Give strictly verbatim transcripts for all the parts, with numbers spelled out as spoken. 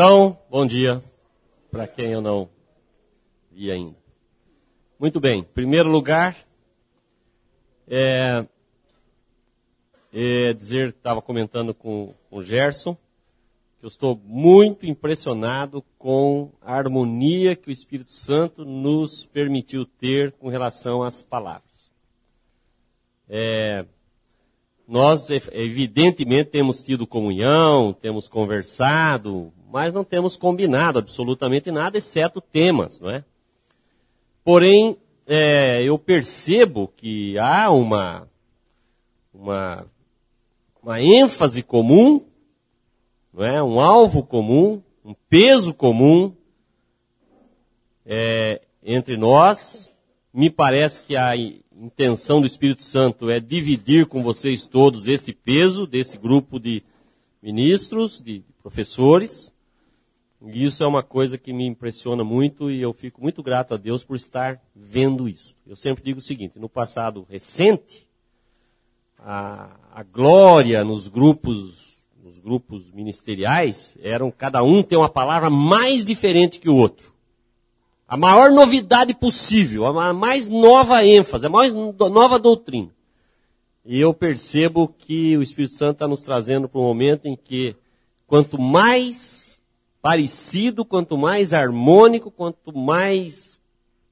Então, bom dia, para quem eu não vi ainda. Muito bem, em primeiro lugar, é, é dizer, estava comentando com, com o Gerson, que eu estou muito impressionado com a harmonia que o Espírito Santo nos permitiu ter com relação às palavras. É, nós, evidentemente, temos tido comunhão, temos conversado, mas não temos combinado absolutamente nada, exceto temas, não é? Porém, é, eu percebo que há uma, uma, uma ênfase comum, não é? Um alvo comum, um peso comum é, entre nós. Me parece que a intenção do Espírito Santo é dividir com vocês todos esse peso desse grupo de ministros, de professores. E isso é uma coisa que me impressiona muito e eu fico muito grato a Deus por estar vendo isso. Eu sempre digo o seguinte, no passado recente, a, a glória nos grupos, nos grupos ministeriais eram cada um ter uma palavra mais diferente que o outro. A maior novidade possível, a mais nova ênfase, a mais nova doutrina. E eu percebo que o Espírito Santo está nos trazendo para um momento em que quanto mais parecido, quanto mais harmônico, quanto mais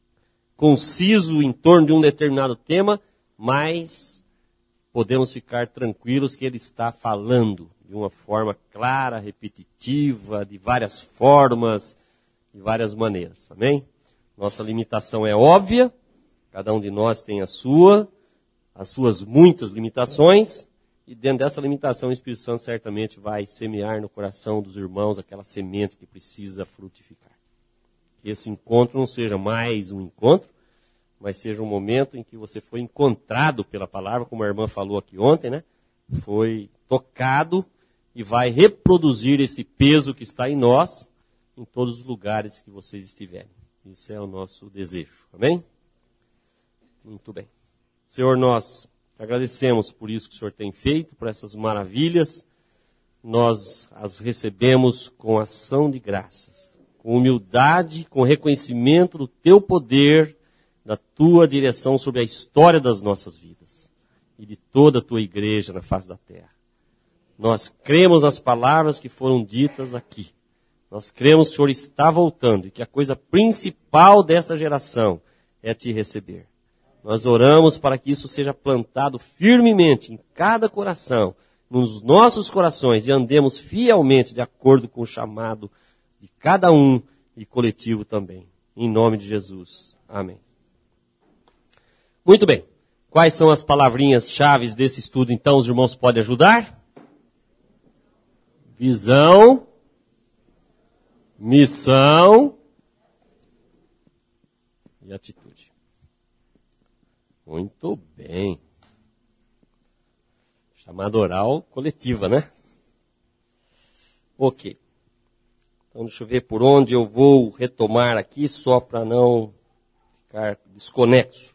conciso em torno de um determinado tema, mais podemos ficar tranquilos que ele está falando de uma forma clara, repetitiva, de várias formas, de várias maneiras. Amém? Nossa limitação é óbvia, cada um de nós tem a sua, as suas muitas limitações, e dentro dessa limitação, o Espírito Santo certamente vai semear no coração dos irmãos aquela semente que precisa frutificar. Que esse encontro não seja mais um encontro, mas seja um momento em que você foi encontrado pela palavra, como a irmã falou aqui ontem, né? Foi tocado e vai reproduzir esse peso que está em nós, em todos os lugares que vocês estiverem. Esse é o nosso desejo. Amém? Muito bem. Senhor, nós agradecemos por isso que o Senhor tem feito, por essas maravilhas. Nós as recebemos com ação de graças, com humildade, com reconhecimento do Teu poder, da Tua direção sobre a história das nossas vidas e de toda a Tua igreja na face da terra. Nós cremos nas palavras que foram ditas aqui. Nós cremos que o Senhor está voltando e que a coisa principal dessa geração é Te receber. Nós oramos para que isso seja plantado firmemente em cada coração, nos nossos corações, e andemos fielmente de acordo com o chamado de cada um e coletivo também. Em nome de Jesus. Amém. Muito bem. Quais são as palavrinhas chaves desse estudo, então, os irmãos podem ajudar? Visão, missão e atitude. Muito bem. Chamada oral coletiva, né? Ok. Então deixa eu ver por onde eu vou retomar aqui, só para não ficar desconexo.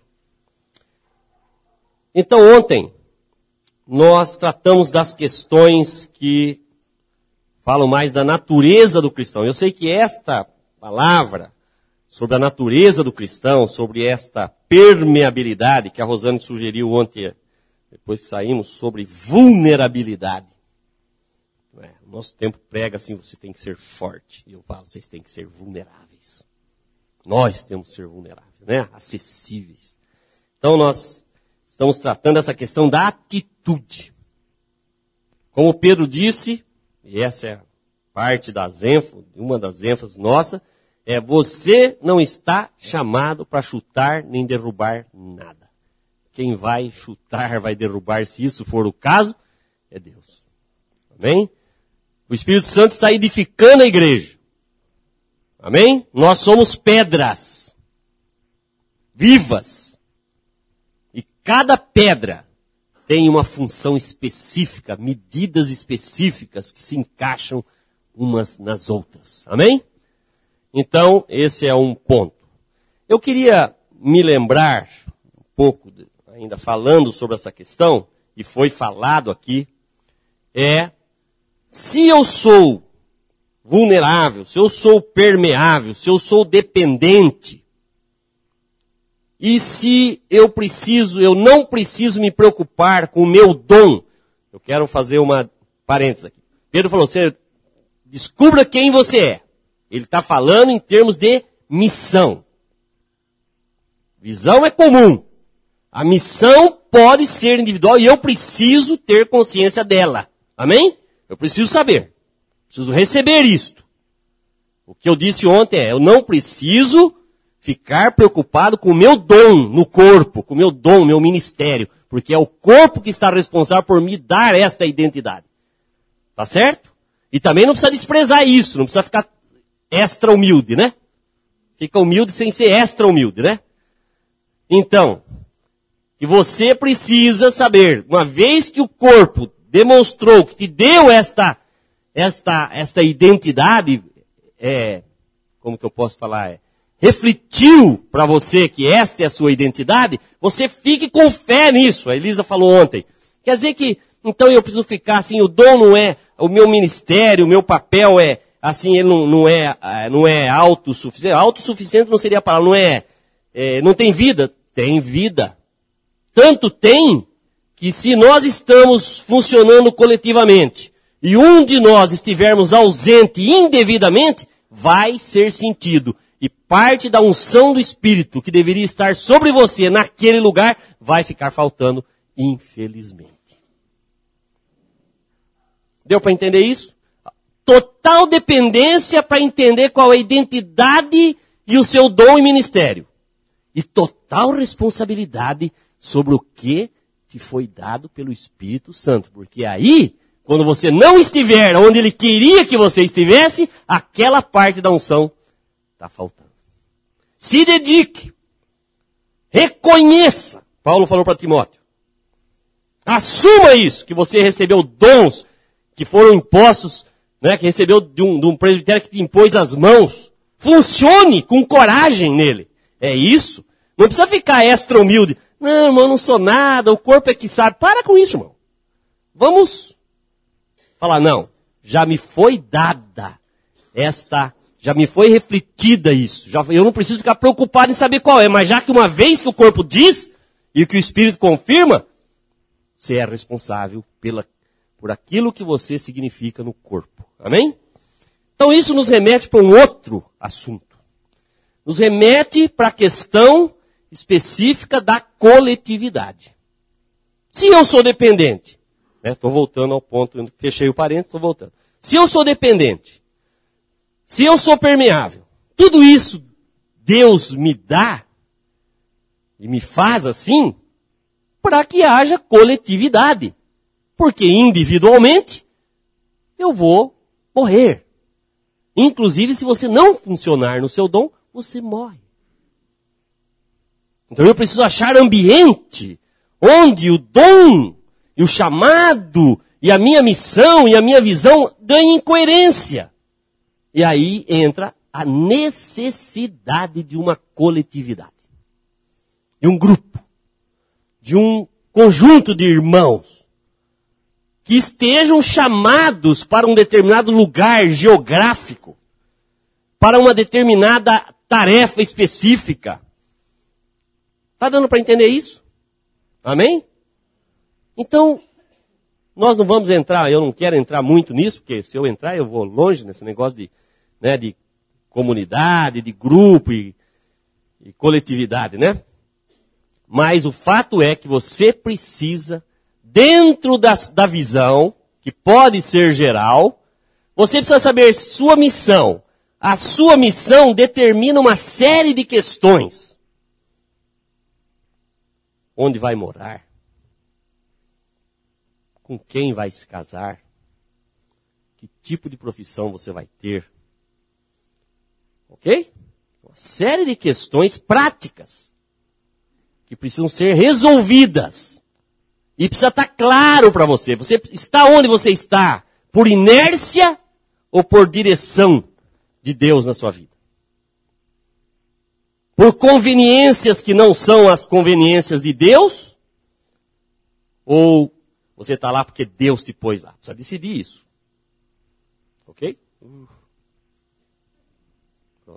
Então ontem, nós tratamos das questões que falam mais da natureza do cristão. Eu sei que esta palavra sobre a natureza do cristão, sobre esta permeabilidade que a Rosane sugeriu ontem, depois que saímos, sobre vulnerabilidade. É, o nosso tempo prega assim, você tem que ser forte. E eu falo, vocês têm que ser vulneráveis. Nós temos que ser vulneráveis, né? Acessíveis. Então nós estamos tratando essa questão da atitude. Como Pedro disse, e essa é parte das ênfases, uma das ênfases nossa, é você não está chamado para chutar nem derrubar nada. Quem vai chutar, vai derrubar, se isso for o caso, é Deus. Amém? O Espírito Santo está edificando a igreja. Amém? Nós somos pedras vivas. E cada pedra tem uma função específica, medidas específicas que se encaixam umas nas outras. Amém? Então, esse é um ponto. Eu queria me lembrar um pouco, ainda falando sobre essa questão, e foi falado aqui, é, se eu sou vulnerável, se eu sou permeável, se eu sou dependente, e se eu preciso, eu não preciso me preocupar com o meu dom. Eu quero fazer uma parêntese aqui. Pedro falou, você descubra quem você é. Ele está falando em termos de missão. Visão é comum. A missão pode ser individual e eu preciso ter consciência dela. Amém? Eu preciso saber. Preciso receber isto. O que eu disse ontem é, eu não preciso ficar preocupado com o meu dom no corpo, com o meu dom, meu ministério, porque é o corpo que está responsável por me dar esta identidade. Tá certo? E também não precisa desprezar isso, não precisa ficar extra humilde, né? Fica humilde sem ser extra humilde, né? Então, que você precisa saber, uma vez que o corpo demonstrou que te deu esta, esta, esta identidade, é, como que eu posso falar, é, refletiu para você que esta é a sua identidade, você fique com fé nisso. A Elisa falou ontem. Quer dizer que, então eu preciso ficar assim, o dom não é, o meu ministério, o meu papel é, assim, ele não, não é, não é autossuficiente. Autossuficiente não seria a palavra, não é, é, não tem vida? Tem vida. Tanto tem, que se nós estamos funcionando coletivamente, e um de nós estivermos ausente indevidamente, vai ser sentido. E parte da unção do Espírito que deveria estar sobre você naquele lugar, vai ficar faltando, infelizmente. Deu para entender isso? Total dependência para entender qual é a identidade e o seu dom e ministério. E total responsabilidade sobre o que te foi dado pelo Espírito Santo. Porque aí, quando você não estiver onde Ele queria que você estivesse, aquela parte da unção está faltando. Se dedique. Reconheça. Paulo falou para Timóteo. Assuma isso, que você recebeu dons que foram impostos, né, que recebeu de um, de um presbitério que te impôs as mãos. Funcione com coragem nele. É isso. Não precisa ficar extra humilde. Não, irmão, não sou nada, o corpo é que sabe. Para com isso, irmão. Vamos falar, não, já me foi dada esta, já me foi refletida isso. Já, eu não preciso ficar preocupado em saber qual é, mas já que uma vez que o corpo diz, e que o Espírito confirma, você é responsável pela, por aquilo que você significa no corpo. Amém? Então isso nos remete para um outro assunto. Nos remete para a questão específica da coletividade. Se eu sou dependente, estou né, voltando ao ponto, fechei o parênteses, estou voltando. Se eu sou dependente, se eu sou permeável, tudo isso Deus me dá e me faz assim para que haja coletividade. Porque individualmente eu vou morrer. Inclusive, se você não funcionar no seu dom, você morre. Então eu preciso achar ambiente onde o dom e o chamado e a minha missão e a minha visão ganhem coerência. E aí entra a necessidade de uma coletividade. De um grupo. De um conjunto de irmãos. Que estejam chamados para um determinado lugar geográfico. Para uma determinada tarefa específica. Está dando para entender isso? Amém? Então, nós não vamos entrar, eu não quero entrar muito nisso, porque se eu entrar eu vou longe nesse negócio de, né, de comunidade, de grupo e, e coletividade, né? Mas o fato é que você precisa, dentro da, da visão, que pode ser geral, você precisa saber sua missão. A sua missão determina uma série de questões. Onde vai morar? Com quem vai se casar? Que tipo de profissão você vai ter? Ok? Uma série de questões práticas que precisam ser resolvidas. E precisa estar claro para você. Você está onde você está? Por inércia ou por direção de Deus na sua vida? Por conveniências que não são as conveniências de Deus? Ou você está lá porque Deus te pôs lá? Precisa decidir isso. Ok? Pronto.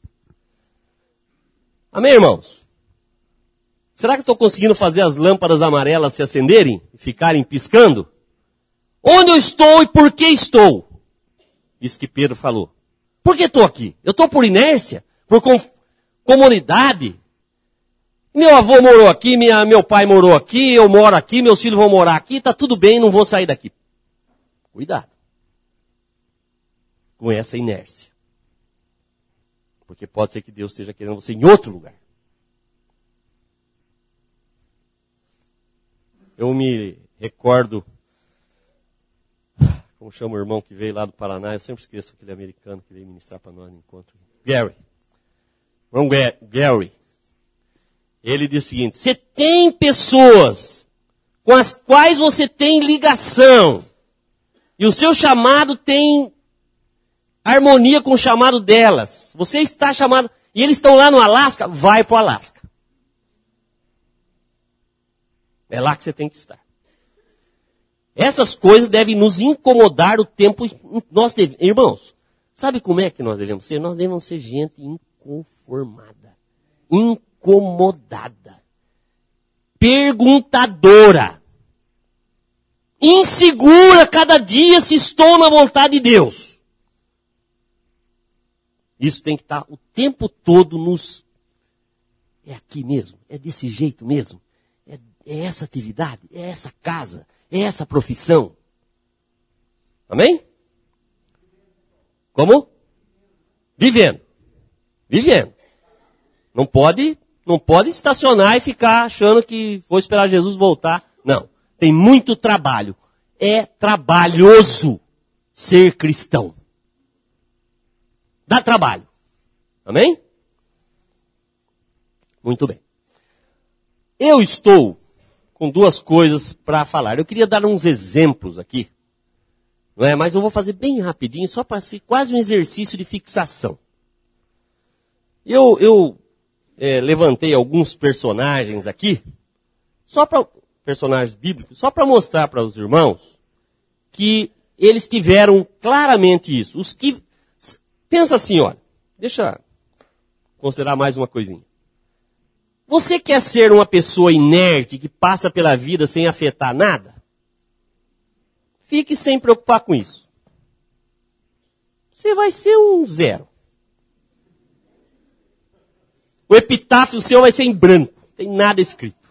Amém, irmãos? Será que eu estou conseguindo fazer as lâmpadas amarelas se acenderem e ficarem piscando? Onde eu estou e por que estou? Isso que Pedro falou. Por que estou aqui? Eu estou por inércia? Por com, comunidade? Meu avô morou aqui, minha, meu pai morou aqui, eu moro aqui, meus filhos vão morar aqui, está tudo bem, não vou sair daqui. Cuidado com essa inércia. Porque pode ser que Deus esteja querendo você em outro lugar. Eu me recordo, como chama o irmão que veio lá do Paraná, eu sempre esqueço aquele americano que veio ministrar para nós no encontro. Gary. Irmão Gary. Ele diz o seguinte: você tem pessoas com as quais você tem ligação, e o seu chamado tem harmonia com o chamado delas. Você está chamado, e eles estão lá no Alasca, vai para o Alasca. É lá que você tem que estar. Essas coisas devem nos incomodar o tempo. Nós deve, irmãos, sabe como é que nós devemos ser? Nós devemos ser gente inconformada, incomodada, perguntadora, insegura cada dia se estou na vontade de Deus. Isso tem que estar o tempo todo nos... É aqui mesmo? É desse jeito mesmo? É, é essa atividade? É essa casa? É essa profissão? Amém? Como? Vivendo. Vivendo. Não pode, não pode estacionar e ficar achando que vou esperar Jesus voltar. Não. Tem muito trabalho. É trabalhoso ser cristão. Dá trabalho. Amém? Muito bem. Eu estou com duas coisas para falar. Eu queria dar uns exemplos aqui, não é? Mas eu vou fazer bem rapidinho, só para ser quase um exercício de fixação. Eu, eu é, levantei alguns personagens aqui, só para personagens bíblicos, só para mostrar para os irmãos que eles tiveram claramente isso. Os que pensa assim, olha, deixa eu considerar mais uma coisinha. Você quer ser uma pessoa inerte que passa pela vida sem afetar nada? Fique sem preocupar com isso. Você vai ser um zero. O epitáfio seu vai ser em branco, não tem nada escrito.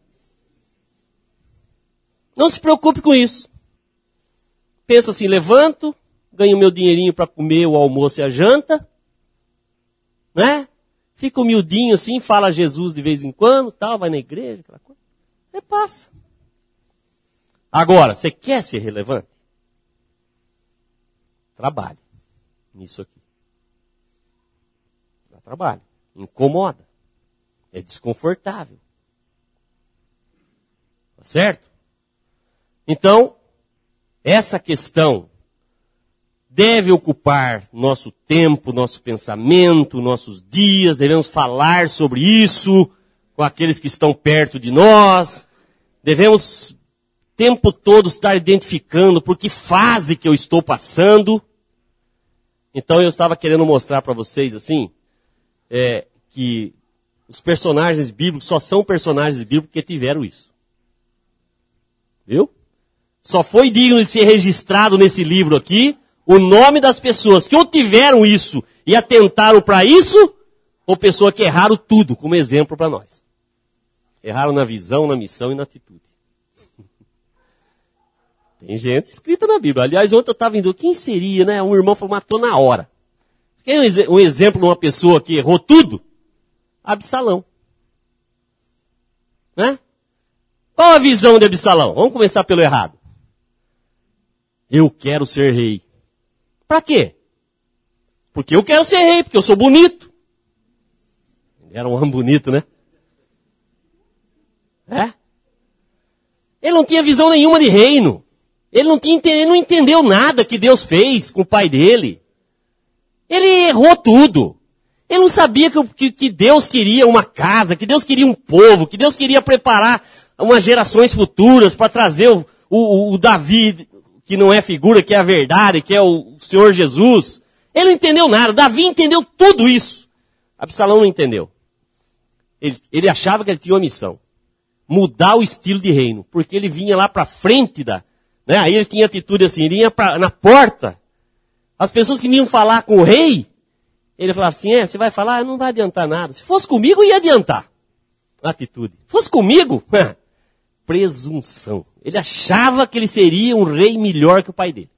Não se preocupe com isso. Pensa assim, levanto, ganho meu dinheirinho para comer o almoço e a janta, né? Fica humildinho assim, fala Jesus de vez em quando, tal, vai na igreja, aquela coisa. E passa. Agora, você quer ser relevante? Trabalhe nisso aqui. Dá trabalho. Incomoda. É desconfortável. Tá certo? Então, essa questão deve ocupar nosso tempo, nosso pensamento, nossos dias. Devemos falar sobre isso com aqueles que estão perto de nós. Devemos o tempo todo estar identificando por que fase que eu estou passando. Então eu estava querendo mostrar para vocês assim, é, que os personagens bíblicos só são personagens bíblicos porque tiveram isso. Viu? Só foi digno de ser registrado nesse livro aqui o nome das pessoas que ou tiveram isso e atentaram para isso, ou pessoas que erraram tudo, como exemplo para nós. Erraram na visão, na missão e na atitude. Tem gente escrita na Bíblia. Aliás, ontem eu estava indo, quem seria, né? Um irmão falou, matou na hora. Quer um exemplo de uma pessoa que errou tudo? Absalão. Né? Qual a visão de Absalão? Vamos começar pelo errado. Eu quero ser rei. Para quê? Porque eu quero ser rei, porque eu sou bonito. Ele era um homem bonito, né? É? Ele não tinha visão nenhuma de reino. Ele não, tinha, ele não entendeu nada que Deus fez com o pai dele. Ele errou tudo. Ele não sabia que, que, que Deus queria uma casa, que Deus queria um povo, que Deus queria preparar umas gerações futuras para trazer o, o, o Davi, que não é figura, que é a verdade, que é o Senhor Jesus. Ele não entendeu nada. Davi entendeu tudo isso. Absalão não entendeu. Ele, ele achava que ele tinha uma missão. Mudar o estilo de reino. Porque ele vinha lá para frente da... Né? Aí ele tinha atitude assim, ele ia pra, na porta. As pessoas que vinham falar com o rei, ele falava assim, é, você vai falar, não vai adiantar nada. Se fosse comigo, ia adiantar. Atitude. Se fosse comigo, presunção. Ele achava que ele seria um rei melhor que o pai dele.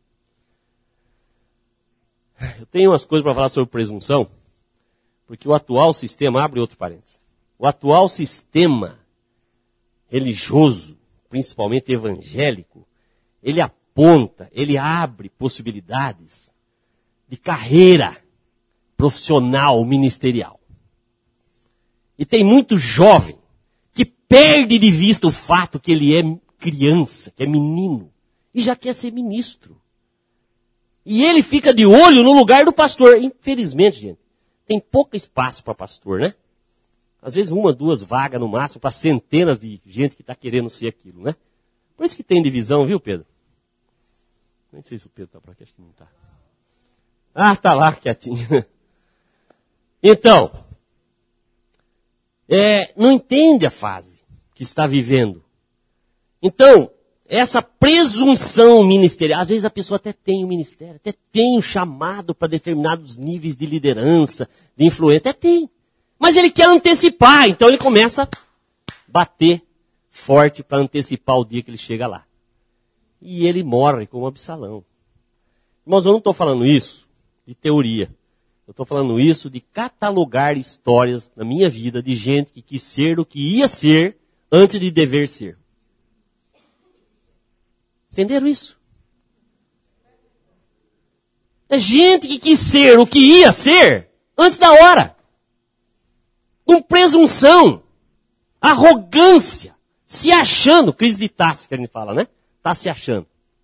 Eu tenho umas coisas para falar sobre presunção, porque o atual sistema, abre outro parênteses, o atual sistema religioso, principalmente evangélico, ele aponta, ele abre possibilidades de carreira profissional, ministerial. E tem muito jovem que perde de vista o fato que ele é criança, que é menino, e já quer ser ministro. E ele fica de olho no lugar do pastor. Infelizmente, gente, tem pouco espaço para pastor, né? Às vezes uma, duas vagas no máximo para centenas de gente que está querendo ser aquilo, né? Por isso que tem divisão, viu, Pedro? Nem sei se o Pedro está por aqui, acho que não está. Ah, está lá, quietinho. Então, é, não entende a fase que está vivendo. Então, essa presunção ministerial, às vezes a pessoa até tem o ministério, até tem o chamado para determinados níveis de liderança, de influência, até tem. Mas ele quer antecipar, então ele começa a bater forte para antecipar o dia que ele chega lá. E ele morre como Absalão. Irmãos, eu não estou falando isso de teoria. Eu estou falando isso de catalogar histórias na minha vida de gente que quis ser o que ia ser antes de dever ser. Entenderam isso? É gente que quis ser o que ia ser antes da hora. Com presunção, arrogância, se achando, crise de Tassi que a gente fala, né? Tá se achando.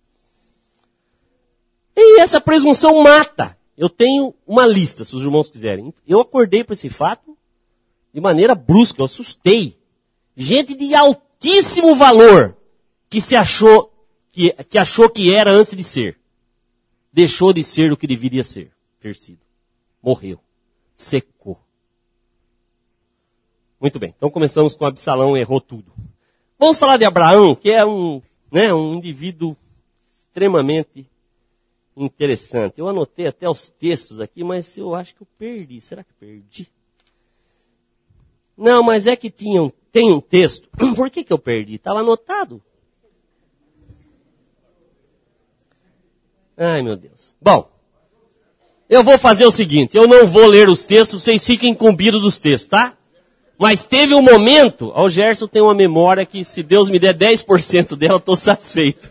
E essa presunção mata. Eu tenho uma lista, se os irmãos quiserem. Eu acordei para esse fato de maneira brusca, eu assustei. Gente de altíssimo valor que se achou que, que achou que era antes de ser. Deixou de ser o que deveria ser, ter sido. Morreu. Secou. Muito bem, então começamos com Absalão, errou tudo. Vamos falar de Abraão, que é um, né, um indivíduo extremamente interessante. Eu anotei até os textos aqui, mas eu acho que eu perdi. Será que perdi? Não, mas é que tinha um, tem um texto. Por que que eu perdi? Estava anotado. Ai, meu Deus. Bom, eu vou fazer o seguinte, eu não vou ler os textos, vocês fiquem incumbidos dos textos, tá? Mas teve um momento, o Gerson tem uma memória que se Deus me der dez por cento dela, eu estou satisfeito.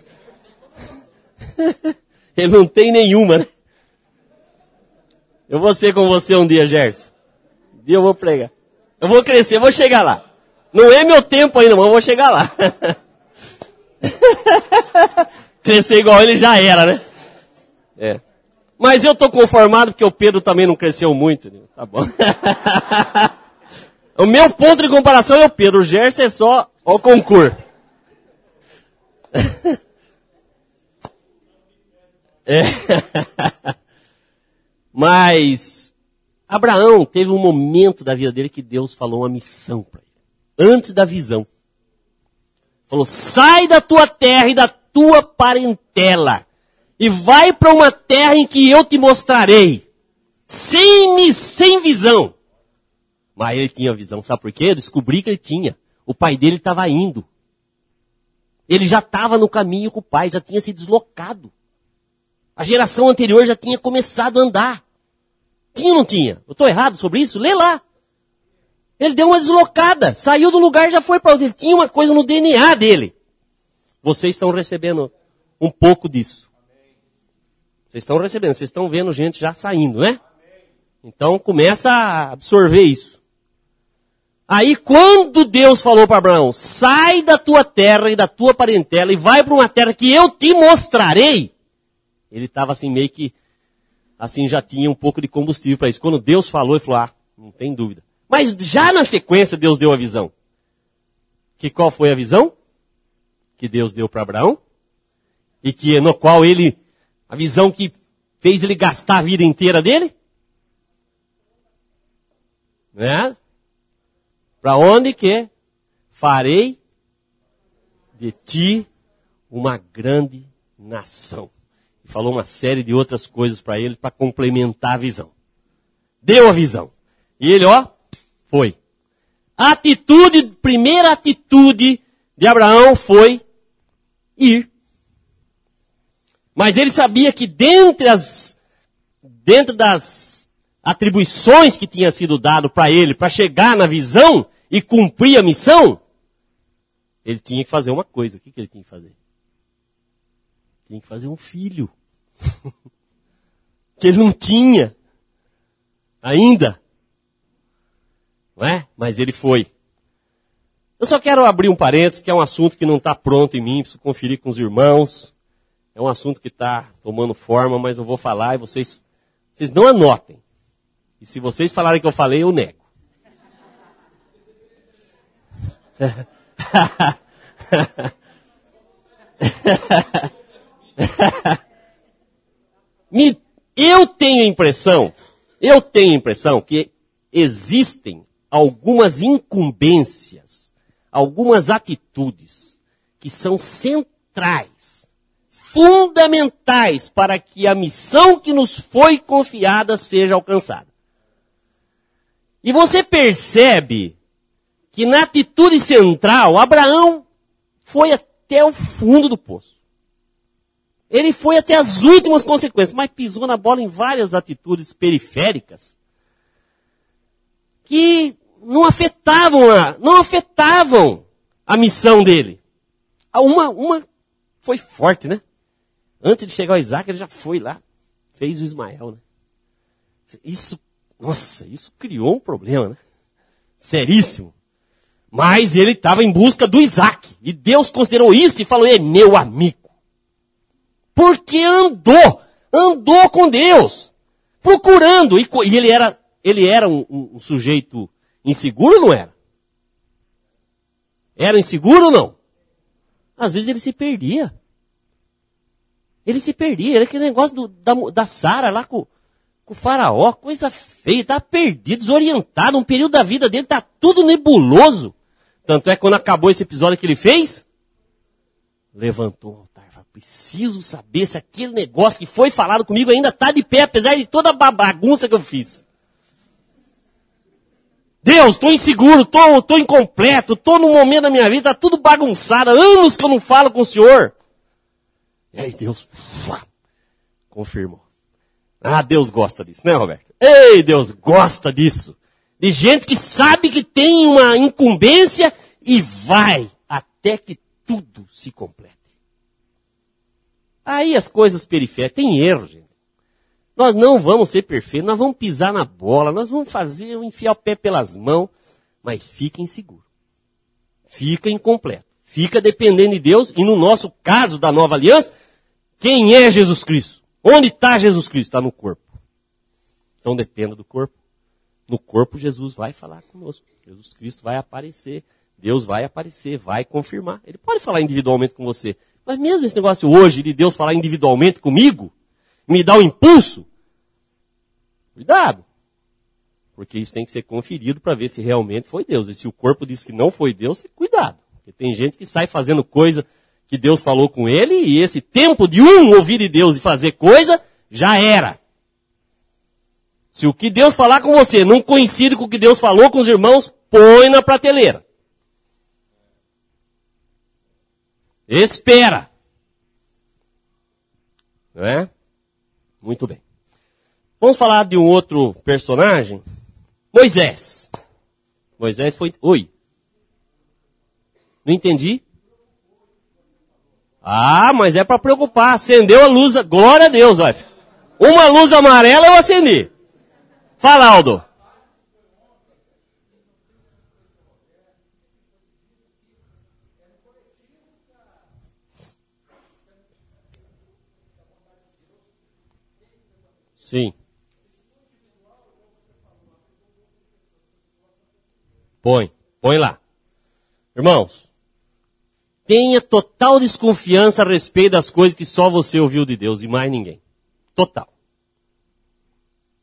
Ele não tem nenhuma, né? Eu vou ser com você um dia, Gerson. Um dia eu vou pregar. Eu vou crescer, eu vou chegar lá. Não é meu tempo ainda, mas eu vou chegar lá. Crescer igual ele já era, né? É. Mas eu estou conformado porque o Pedro também não cresceu muito. Né? Tá bom. O meu ponto de comparação é o Pedro. O Gerson é só o concurso. É. Mas Abraão teve um momento da vida dele que Deus falou uma missão para ele. Antes da visão. Falou, sai da tua terra e da tua parentela. E vai para uma terra em que eu te mostrarei. Sem, sem visão. Mas ele tinha visão. Sabe por quê? Eu descobri que ele tinha. O pai dele estava indo. Ele já estava no caminho com o pai. Já tinha se deslocado. A geração anterior já tinha começado a andar. Tinha ou não tinha? Eu estou errado sobre isso? Lê lá. Ele deu uma deslocada. Saiu do lugar e já foi para outro. Ele tinha uma coisa no D N A dele. Vocês estão recebendo um pouco disso. Vocês estão recebendo. Vocês estão vendo gente já saindo, né? Então começa a absorver isso. Aí quando Deus falou para Abraão, sai da tua terra e da tua parentela e vai para uma terra que eu te mostrarei. Ele estava assim meio que, assim já tinha um pouco de combustível para isso. Quando Deus falou, ele falou, ah, não tem dúvida. Mas já na sequência Deus deu a visão. Que qual foi a visão? Que Deus deu para Abraão. E que no qual ele, a visão que fez ele gastar a vida inteira dele? Né? Para onde que farei de ti uma grande nação. E falou uma série de outras coisas para ele para complementar a visão. Deu a visão. E ele, ó, foi. A atitude, primeira atitude de Abraão foi ir. Mas ele sabia que dentre as, dentro das atribuições que tinha sido dado para ele, para chegar na visão e cumprir a missão, ele tinha que fazer uma coisa. O que, que ele tinha que fazer? Tinha que fazer um filho. Que ele não tinha ainda. Não é? Mas ele foi. Eu só quero abrir um parênteses, que é um assunto que não está pronto em mim, preciso conferir com os irmãos. É um assunto que está tomando forma, mas eu vou falar e vocês, vocês não anotem. E se vocês falarem que eu falei, eu nego. Me, eu tenho a impressão, eu tenho a impressão que existem algumas incumbências, algumas atitudes que são centrais, fundamentais para que a missão que nos foi confiada seja alcançada. E você percebe que na atitude central, Abraão foi até o fundo do poço. Ele foi até as últimas consequências, mas pisou na bola em várias atitudes periféricas que não afetavam a, não afetavam a missão dele. Uma, uma foi forte, né? Antes de chegar ao Isaac, ele já foi lá, fez o Ismael, né? Isso, nossa, isso criou um problema, né? Seríssimo. Mas ele estava em busca do Isaac. E Deus considerou isso e falou, é meu amigo. Porque andou, andou com Deus, procurando. E, e ele era, ele era um, um, um sujeito inseguro ou não era? Era inseguro ou não? Às vezes ele se perdia. Ele se perdia. Era aquele negócio do, da, da Sara lá com, com o faraó, coisa feia, estava perdido, desorientado. Um período da vida dele está tudo nebuloso. Tanto é que quando acabou esse episódio que ele fez, levantou o altar. Falou, preciso saber se aquele negócio que foi falado comigo ainda está de pé, apesar de toda a bagunça que eu fiz. Deus, estou inseguro, estou incompleto, estou num momento da minha vida, está tudo bagunçado, há anos que eu não falo com o Senhor. E aí Deus uá, confirmou. Ah, Deus gosta disso, né, Roberto? Ei, Deus gosta disso. De gente que sabe que tem uma incumbência e vai até que tudo se complete. Aí as coisas periféricas, tem erro, gente. Nós não vamos ser perfeitos, nós vamos pisar na bola, nós vamos fazer, enfiar o pé pelas mãos, mas fica inseguro. Fica incompleto. Fica dependendo de Deus, e no nosso caso da nova aliança, quem é Jesus Cristo? Onde está Jesus Cristo? Está no corpo. Então dependa do corpo. No corpo Jesus vai falar conosco. Jesus Cristo vai aparecer. Deus vai aparecer, vai confirmar. Ele pode falar individualmente com você. Mas mesmo esse negócio hoje de Deus falar individualmente comigo, me dá um impulso, cuidado. Porque isso tem que ser conferido para ver se realmente foi Deus. E se o corpo diz que não foi Deus, cuidado. Porque tem gente que sai fazendo coisa que Deus falou com ele, e esse tempo de um ouvir de Deus e fazer coisa, já era. Se o que Deus falar com você não coincide com o que Deus falou com os irmãos, põe na prateleira. Espera. Não é? Muito bem. Vamos falar de um outro personagem. Moisés. Moisés foi... Oi. Não entendi. Ah, mas é para preocupar. Acendeu a luz. Glória a Deus, vai. Uma luz amarela eu acendi. Fala, Aldo. Sim. Põe, põe lá. Irmãos, tenha total desconfiança a respeito das coisas que só você ouviu de Deus e mais ninguém. Total.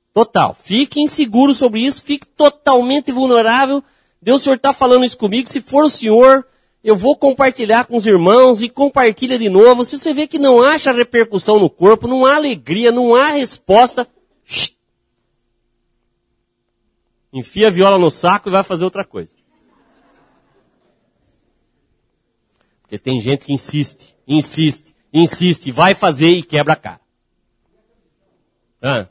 Total. Fique inseguro sobre isso, fique totalmente vulnerável. Deus, o Senhor está falando isso comigo. Se for o Senhor, eu vou compartilhar com os irmãos e compartilha de novo. Se você vê que não acha repercussão no corpo, não há alegria, não há resposta, shh, enfia a viola no saco e vai fazer outra coisa. Porque tem gente que insiste, insiste, insiste, vai fazer e quebra a cara. Ah.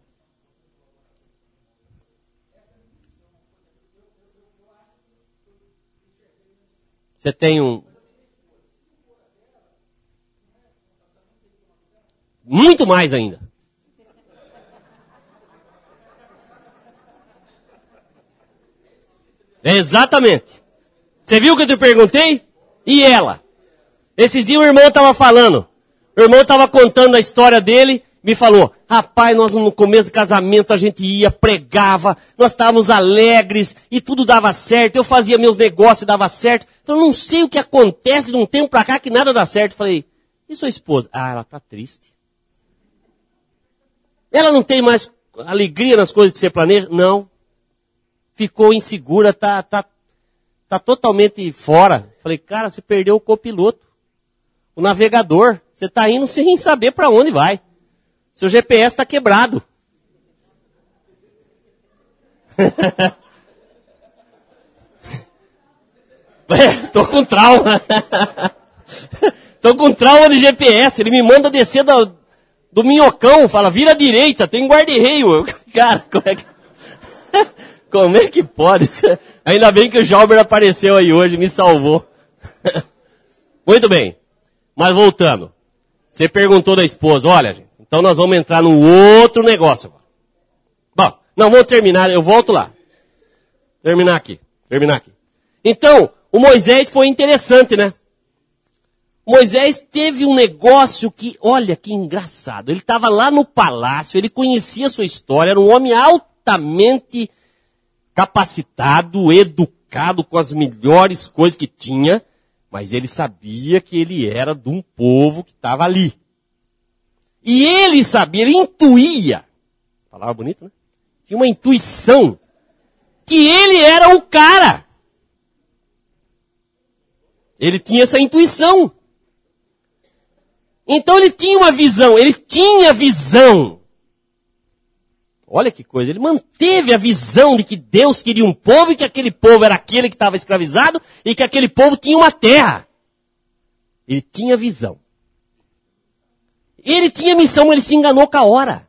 Você tem um... Muito mais ainda. Exatamente. Você viu o que eu te perguntei? E ela? Esses dias o irmão estava falando. O irmão estava contando a história dele. Me falou, rapaz, nós no começo do casamento a gente ia, pregava, nós estávamos alegres e tudo dava certo. Eu fazia meus negócios e dava certo. Então eu não sei o que acontece de um tempo pra cá que nada dá certo. Falei, e sua esposa? Ah, ela tá triste. Ela não tem mais alegria nas coisas que você planeja? Não. Ficou insegura, tá, tá, tá totalmente fora. Falei, cara, você perdeu o copiloto, o navegador. Você tá indo sem saber pra onde vai. Seu G P S está quebrado. Tô com trauma. Tô com trauma de G P S. Ele me manda descer do, do minhocão. Fala, vira à direita, tem guarda-reio. Cara, como é que... Como é que pode? Ainda bem que o Jalber apareceu aí hoje, me salvou. Muito bem. Mas voltando. Você perguntou da esposa. Olha, gente. Então nós vamos entrar num outro negócio agora. Bom, não, vamos terminar, eu volto lá. Terminar aqui, terminar aqui. Então, o Moisés foi interessante, né? O Moisés teve um negócio que, olha que engraçado. Ele estava lá no palácio, ele conhecia a sua história, era um homem altamente capacitado, educado, com as melhores coisas que tinha, mas ele sabia que ele era de um povo que estava ali. E ele sabia, ele intuía, palavra bonita, né? Tinha uma intuição, que ele era o cara. Ele tinha essa intuição. Então ele tinha uma visão, ele tinha visão. Olha que coisa, ele manteve a visão de que Deus queria um povo e que aquele povo era aquele que estava escravizado e que aquele povo tinha uma terra. Ele tinha visão. Ele tinha missão, mas ele se enganou com a hora.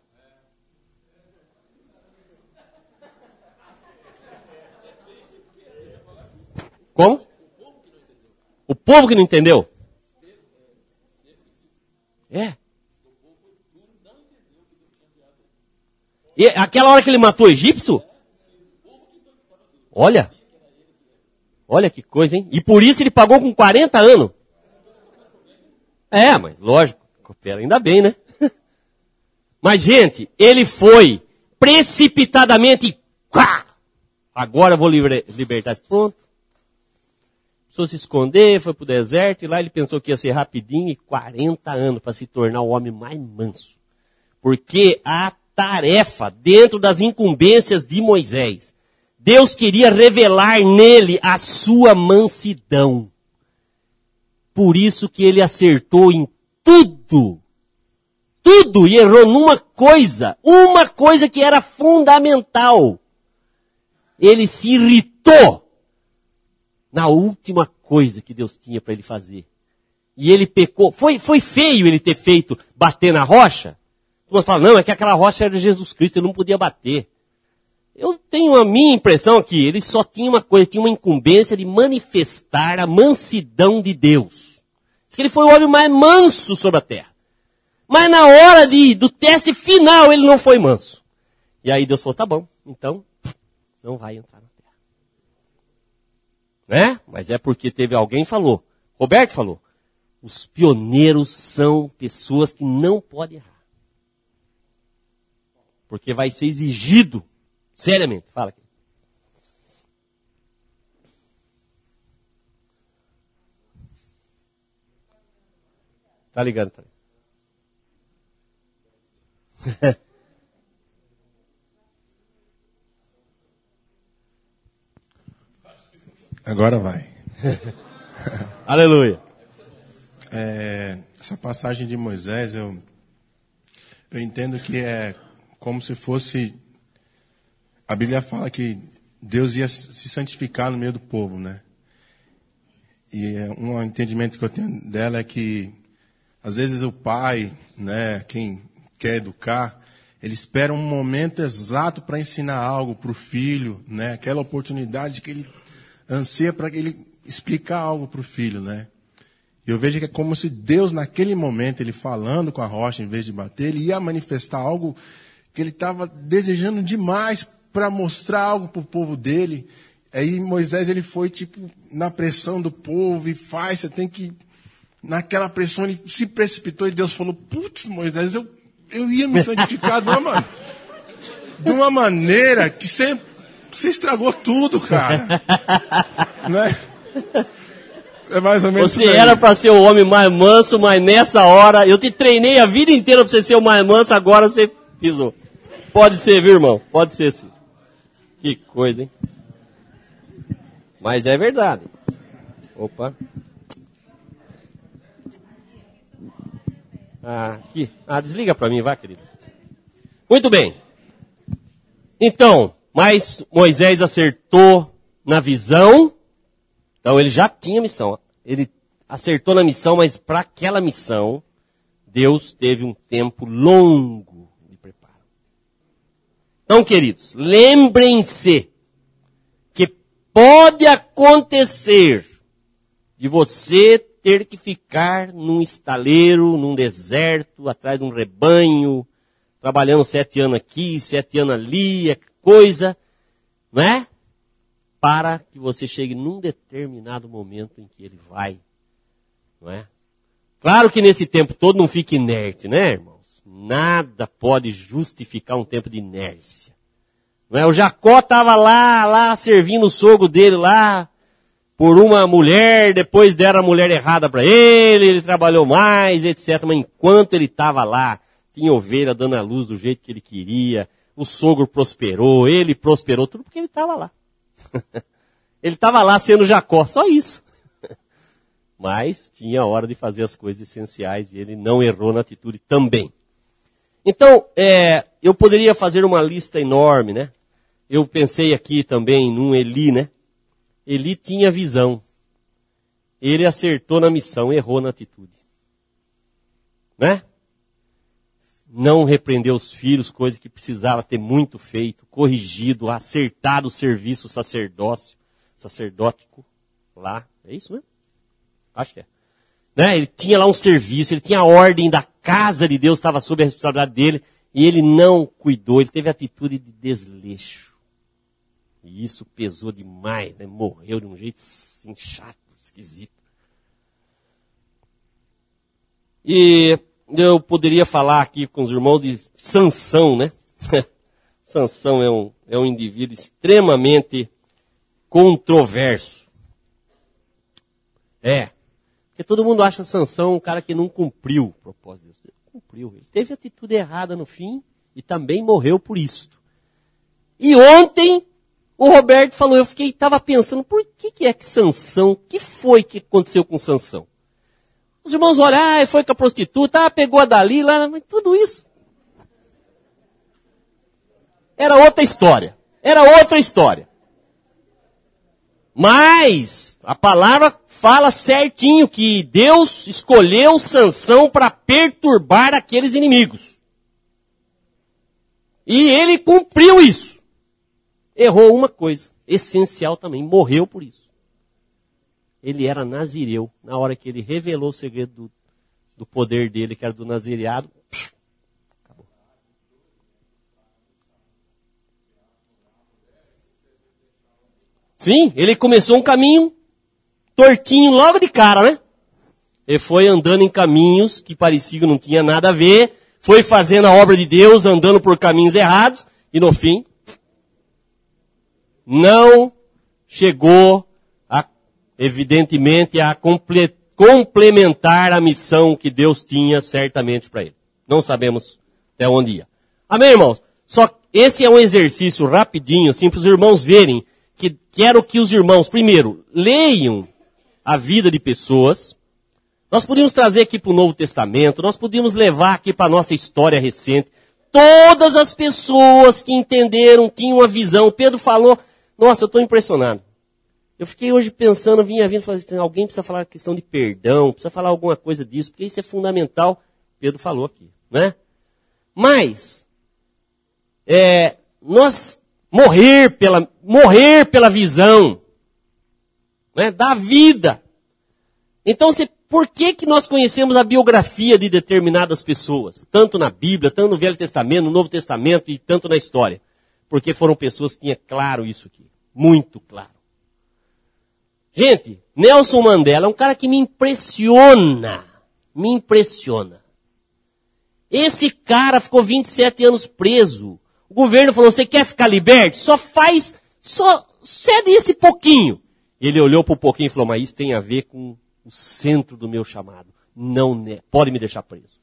Como? O povo que não entendeu? É. E aquela hora que ele matou o egípcio? Olha. Olha que coisa, hein? E por isso ele pagou com quarenta anos. É, mas lógico. Coopera ainda bem, né? Mas, gente, ele foi precipitadamente... Quá! Agora eu vou liber, libertar. Pronto. Precisou se esconder, foi pro deserto, e lá ele pensou que ia ser rapidinho, e quarenta anos para se tornar o homem mais manso. Porque a tarefa, dentro das incumbências de Moisés, Deus queria revelar nele a sua mansidão. Por isso que ele acertou em tudo. Tudo, e errou numa coisa, uma coisa que era fundamental. Ele se irritou na última coisa que Deus tinha para ele fazer. E ele pecou. Foi, foi feio ele ter feito bater na rocha. Você fala, não, é que aquela rocha era Jesus Cristo, ele não podia bater. Eu tenho a minha impressão aqui, ele só tinha uma coisa, tinha uma incumbência de manifestar a mansidão de Deus. Diz que ele foi o homem mais manso sobre a terra. Mas na hora de, do teste final, ele não foi manso. E aí Deus falou, tá bom, então não vai entrar na terra. Né? Mas é porque teve alguém que falou, Roberto falou, os pioneiros são pessoas que não podem errar. Porque vai ser exigido, seriamente, fala aqui. Tá ligando, tá ligando. Agora vai. Aleluia. É, essa passagem de Moisés, eu, eu entendo que é como se fosse... A Bíblia fala que Deus ia se santificar no meio do povo, né? E um entendimento que eu tenho dela é que, às vezes, o pai, né, quem quer educar, ele espera um momento exato para ensinar algo para o filho, né? Aquela oportunidade que ele anseia para ele explicar algo para o filho, né? E eu vejo que é como se Deus, naquele momento, ele falando com a rocha, em vez de bater, ele ia manifestar algo que ele estava desejando demais para mostrar algo para o povo dele. Aí Moisés, ele foi tipo na pressão do povo e faz, você tem que... Naquela pressão ele se precipitou e Deus falou, putz, Moisés, eu, eu ia me santificar de uma, de uma maneira que você, você estragou tudo, cara. Né? É mais ou menos Você era para ser o homem mais manso, mas nessa hora, eu te treinei a vida inteira para você ser o mais manso, agora você pisou. Pode ser, viu, irmão? Pode ser, sim. Que coisa, hein? Mas é verdade. Opa. Ah, aqui. Ah, desliga para mim, vai, querido. Muito bem. Então, mas Moisés acertou na visão. Então ele já tinha missão. Ele acertou na missão, mas para aquela missão, Deus teve um tempo longo de preparo. Então, queridos, lembrem-se que pode acontecer de você ter que ficar num estaleiro, num deserto, atrás de um rebanho, trabalhando sete anos aqui, sete anos ali, é coisa, não é? Para que você chegue num determinado momento em que ele vai, não é? Claro que nesse tempo todo não fique inerte, né, irmãos? Nada pode justificar um tempo de inércia. Não é? O Jacó estava lá, lá servindo o sogro dele lá, por uma mulher, depois deram a mulher errada para ele, ele trabalhou mais, etcétera. Mas enquanto ele estava lá, tinha ovelha dando a luz do jeito que ele queria, o sogro prosperou, ele prosperou, tudo porque ele estava lá. Ele estava lá sendo Jacó, só isso. Mas tinha a hora de fazer as coisas essenciais e ele não errou na atitude também. Então, é, eu poderia fazer uma lista enorme, né? Eu pensei aqui também num Eli, né? Eli tinha visão. Ele acertou na missão, errou na atitude. Né? Não repreendeu os filhos, coisa que precisava ter muito feito, corrigido, acertado o serviço sacerdócio, sacerdótico lá. É isso, né? Acho que é. Né? Ele tinha lá um serviço, ele tinha a ordem da casa de Deus, estava sob a responsabilidade dele, e ele não cuidou, ele teve atitude de desleixo. E isso pesou demais, né? Morreu de um jeito assim, chato, esquisito. E eu poderia falar aqui com os irmãos de Sansão, né? Sansão é um, é um indivíduo extremamente controverso. É. Porque todo mundo acha Sansão um cara que não cumpriu o propósito de Deus. Ele cumpriu. Ele teve atitude errada no fim e também morreu por isto. E ontem o Roberto falou, eu fiquei, estava pensando, por que, que é que Sansão, o que foi que aconteceu com Sansão? Os irmãos olham, ah, foi com a prostituta, ah, pegou a Dalila, mas tudo isso. Era outra história. Era outra história. Mas a palavra fala certinho que Deus escolheu Sansão para perturbar aqueles inimigos. E ele cumpriu isso. Errou uma coisa, essencial também, morreu por isso. Ele era nazireu. Na hora que ele revelou o segredo do, do poder dele, que era do nazireado, psh, acabou. Sim, ele começou um caminho tortinho logo de cara, né? Ele foi andando em caminhos que pareciam que não tinha nada a ver, foi fazendo a obra de Deus, andando por caminhos errados, e no fim, não chegou, a, evidentemente, a comple, complementar a missão que Deus tinha certamente para ele. Não sabemos até onde ia. Amém, irmãos? Só esse é um exercício rapidinho, assim, para os irmãos verem que quero que os irmãos, primeiro, leiam a vida de pessoas. Nós podíamos trazer aqui para o Novo Testamento, nós podíamos levar aqui para a nossa história recente. Todas as pessoas que entenderam, tinham uma visão. Pedro falou, nossa, eu estou impressionado. Eu fiquei hoje pensando, vinha vindo, falei, alguém precisa falar a questão de perdão, precisa falar alguma coisa disso, porque isso é fundamental. Pedro falou aqui, né? Mas, é, nós morrer pela, morrer pela visão, né, da vida. Então, você, por que que nós conhecemos a biografia de determinadas pessoas? Tanto na Bíblia, tanto no Velho Testamento, no Novo Testamento e tanto na história. Porque foram pessoas que tinham claro isso aqui. Muito claro. Gente, Nelson Mandela é um cara que me impressiona. Me impressiona. Esse cara ficou vinte e sete anos preso. O governo falou, você quer ficar liberto? Só faz, só cede esse pouquinho. Ele olhou para o pouquinho e falou, mas isso tem a ver com o centro do meu chamado. Não, né? Pode me deixar preso.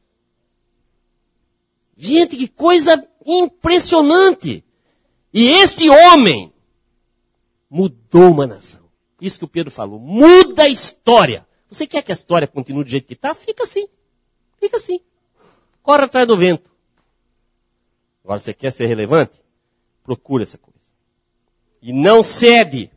Gente, que coisa impressionante. E esse homem mudou uma nação. Isso que o Pedro falou. Muda a história. Você quer que a história continue do jeito que está? Fica assim. Fica assim. Corre atrás do vento. Agora, você quer ser relevante? Procura essa coisa. E não cede.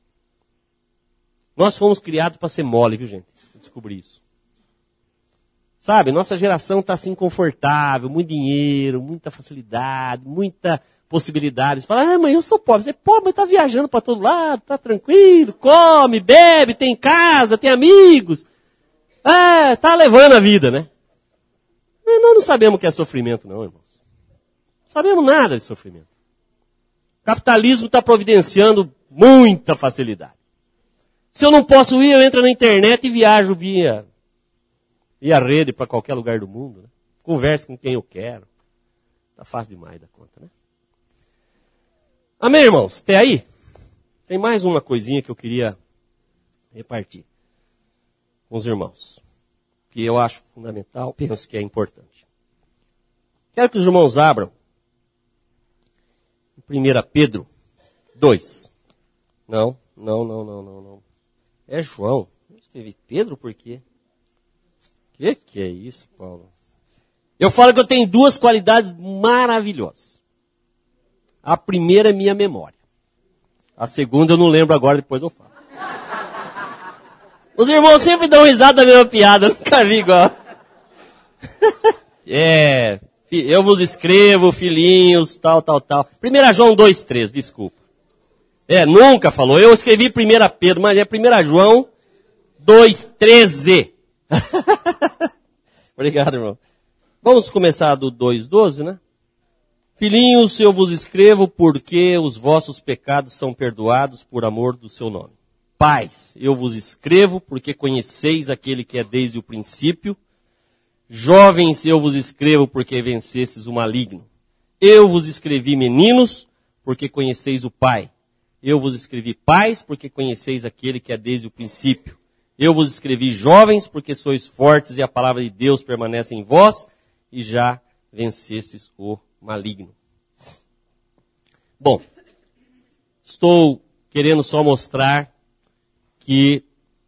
Nós fomos criados para ser mole, viu, gente? Eu descobri isso. Sabe, nossa geração está assim confortável, muito dinheiro, muita facilidade, muita possibilidade. Você fala, ah, mãe, eu sou pobre. Você é pobre, mas está viajando para todo lado, está tranquilo, come, bebe, tem casa, tem amigos. Ah, está levando a vida, né? Nós não sabemos o que é sofrimento, não, irmãos. Não sabemos nada de sofrimento. O capitalismo está providenciando muita facilidade. Se eu não posso ir, eu entro na internet e viajo via, via rede para qualquer lugar do mundo. Né? Converso com quem eu quero. Está fácil demais da conta, né? Amém, irmãos? Até aí? Tem mais uma coisinha que eu queria repartir com os irmãos. Que eu acho fundamental, penso que é importante. Quero que os irmãos abram em primeira Pedro dois. Não, não, não, não, não, não. É João. Eu escrevi Pedro por quê? Que que é isso, Paulo? Eu falo que eu tenho duas qualidades maravilhosas. A primeira é minha memória. A segunda eu não lembro agora, depois eu falo. Os irmãos sempre dão risada da mesma piada, eu nunca vi igual. É, eu vos escrevo, filhinhos, tal, tal, tal. primeira João dois, três, desculpa. É, nunca falou. Eu escrevi primeira Pedro, mas é primeira João dois, treze. Obrigado, irmão. Vamos começar do dois, doze, né? Filhinhos, eu vos escrevo porque os vossos pecados são perdoados por amor do seu nome. Pais, eu vos escrevo porque conheceis aquele que é desde o princípio. Jovens, eu vos escrevo porque vencestes o maligno. Eu vos escrevi meninos porque conheceis o Pai. Eu vos escrevi pais porque conheceis aquele que é desde o princípio. Eu vos escrevi jovens porque sois fortes e a palavra de Deus permanece em vós e já vencestes o maligno. Bom, estou querendo só mostrar que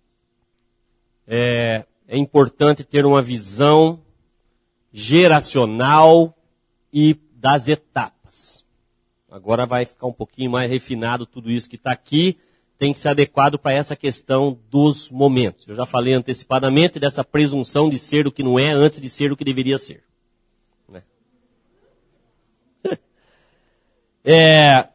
é, é importante ter uma visão geracional e das etapas. Agora vai ficar um pouquinho mais refinado tudo isso que está aqui, tem que ser adequado para essa questão dos momentos. Eu já falei antecipadamente dessa presunção de ser o que não é antes de ser o que deveria ser. Né? É,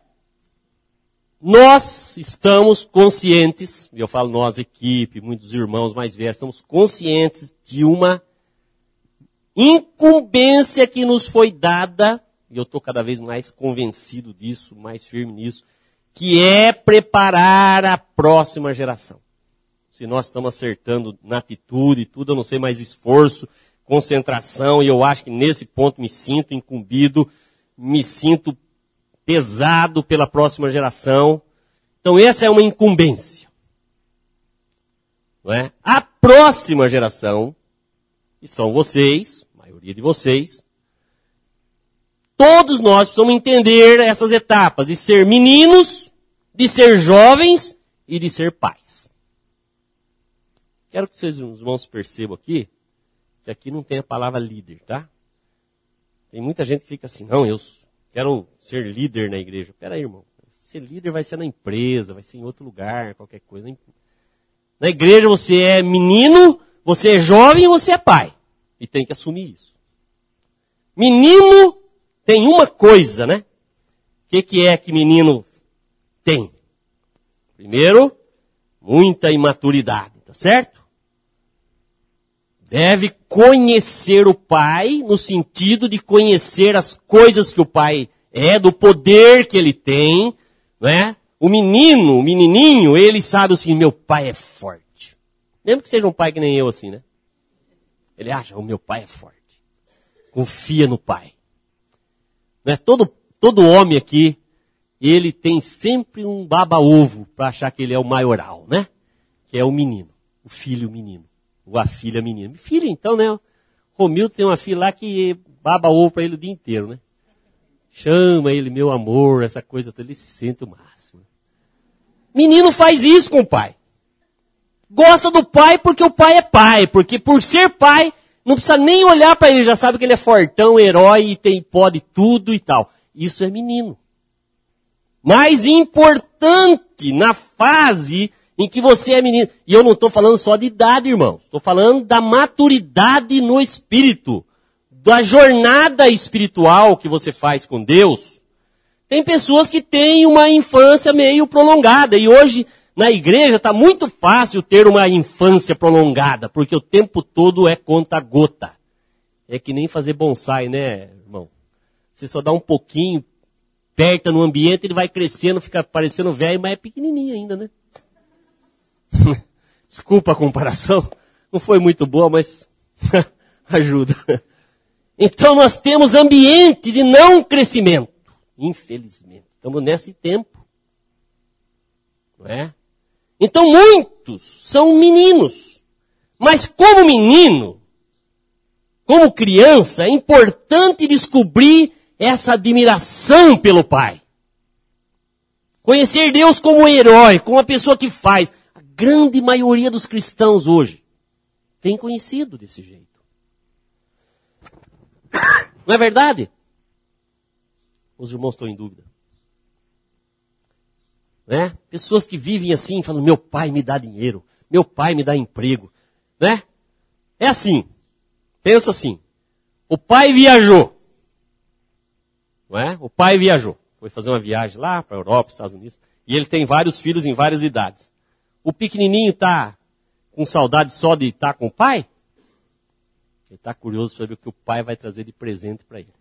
nós estamos conscientes, e eu falo nós, equipe, muitos irmãos mais velhos, estamos conscientes de uma incumbência que nos foi dada, e eu estou cada vez mais convencido disso, mais firme nisso, que é preparar a próxima geração. Se nós estamos acertando na atitude e tudo, eu não sei mais esforço, concentração, e eu acho que nesse ponto me sinto incumbido, me sinto pesado pela próxima geração. Então essa é uma incumbência. Não é? A próxima geração, que são vocês, a maioria de vocês, todos nós precisamos entender essas etapas de ser meninos, de ser jovens e de ser pais. Quero que vocês, irmãos, percebam aqui, que aqui não tem a palavra líder, tá? Tem muita gente que fica assim, não, eu quero ser líder na igreja. Pera aí, irmão. Ser líder vai ser na empresa, vai ser em outro lugar, qualquer coisa. Na igreja você é menino, você é jovem e você é pai. E tem que assumir isso. Menino tem uma coisa, né? O que, que é que menino tem? Primeiro, muita imaturidade, tá certo? Deve conhecer o pai, no sentido de conhecer as coisas que o pai é, do poder que ele tem, não é? O menino, o menininho, ele sabe assim, meu pai é forte. Mesmo que seja um pai que nem eu assim, né? Ele acha, o meu pai é forte. Confia no pai. Não é? Todo, todo homem aqui, ele tem sempre um baba-ovo para achar que ele é o maioral, né? Que é o menino, o filho menino. Ou a filha menina. Filha então, né? O Romildo tem uma filha lá que baba ovo para ele o dia inteiro, né? Chama ele, meu amor, essa coisa toda, ele se sente o máximo. Menino faz isso com o pai. Gosta do pai porque o pai é pai. Porque por ser pai, não precisa nem olhar para ele, já sabe que ele é fortão, herói, e tem, pode tudo e tal. Isso é menino. Mais importante na fase em que você é menino. E eu não estou falando só de idade, irmãos. Estou falando da maturidade no espírito. Da jornada espiritual que você faz com Deus. Tem pessoas que têm uma infância meio prolongada. E hoje, na igreja, está muito fácil ter uma infância prolongada. Porque o tempo todo é conta-gota. É que nem fazer bonsai, né, irmão? Você só dá um pouquinho, aperta no ambiente, ele vai crescendo, fica parecendo velho, mas é pequenininho ainda, né? Desculpa a comparação, não foi muito boa, mas ajuda. Então nós temos ambiente de não crescimento, infelizmente. Estamos nesse tempo, não é? Então muitos são meninos, mas como menino, como criança, é importante descobrir essa admiração pelo pai. Conhecer Deus como um herói, como uma pessoa que faz. A grande maioria dos cristãos hoje tem conhecido desse jeito. Não é verdade? Os irmãos estão em dúvida. Né? Pessoas que vivem assim, falam, meu pai me dá dinheiro, meu pai me dá emprego. Né? É assim, pensa assim, o pai viajou. Não é? O pai viajou, foi fazer uma viagem lá para a Europa, Estados Unidos, e ele tem vários filhos em várias idades. O pequenininho está com saudade só de estar com o pai? Ele está curioso para ver o que o pai vai trazer de presente para ele.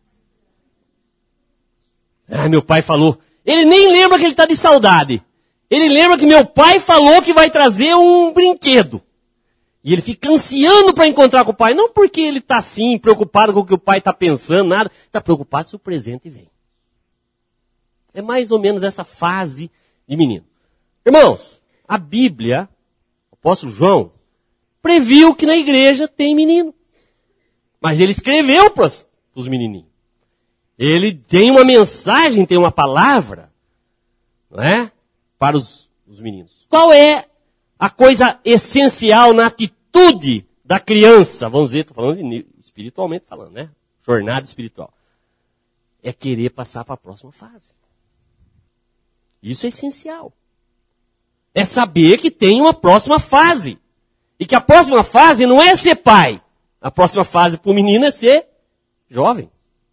Ah, meu pai falou. Ele nem lembra que ele está de saudade. Ele lembra que meu pai falou que vai trazer um brinquedo. E ele fica ansiando para encontrar com o pai. Não porque ele está assim, preocupado com o que o pai está pensando, nada. Está preocupado se o presente vem. É mais ou menos essa fase de menino. Irmãos, a Bíblia, o apóstolo João, previu que na igreja tem menino. Mas ele escreveu para os menininhos. Ele tem uma mensagem, tem uma palavra, não é? Para os, os meninos. Qual é a coisa essencial na atitude da criança? Vamos dizer, estou falando de, espiritualmente falando, né? Jornada espiritual. É querer passar para a próxima fase. Isso é essencial. É saber que tem uma próxima fase. E que a próxima fase não é ser pai. A próxima fase para o menino é ser jovem.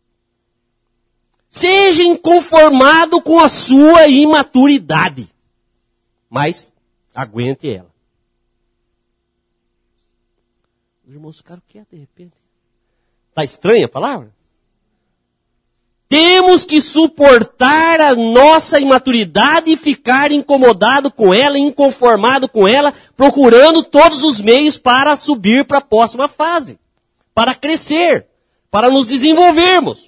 Seja inconformado com a sua imaturidade. Mas aguente ela. Os irmãos ficaram quietos de repente. Está estranha a palavra? Temos que suportar a nossa imaturidade e ficar incomodado com ela, inconformado com ela, procurando todos os meios para subir para a próxima fase. Para crescer. Para nos desenvolvermos.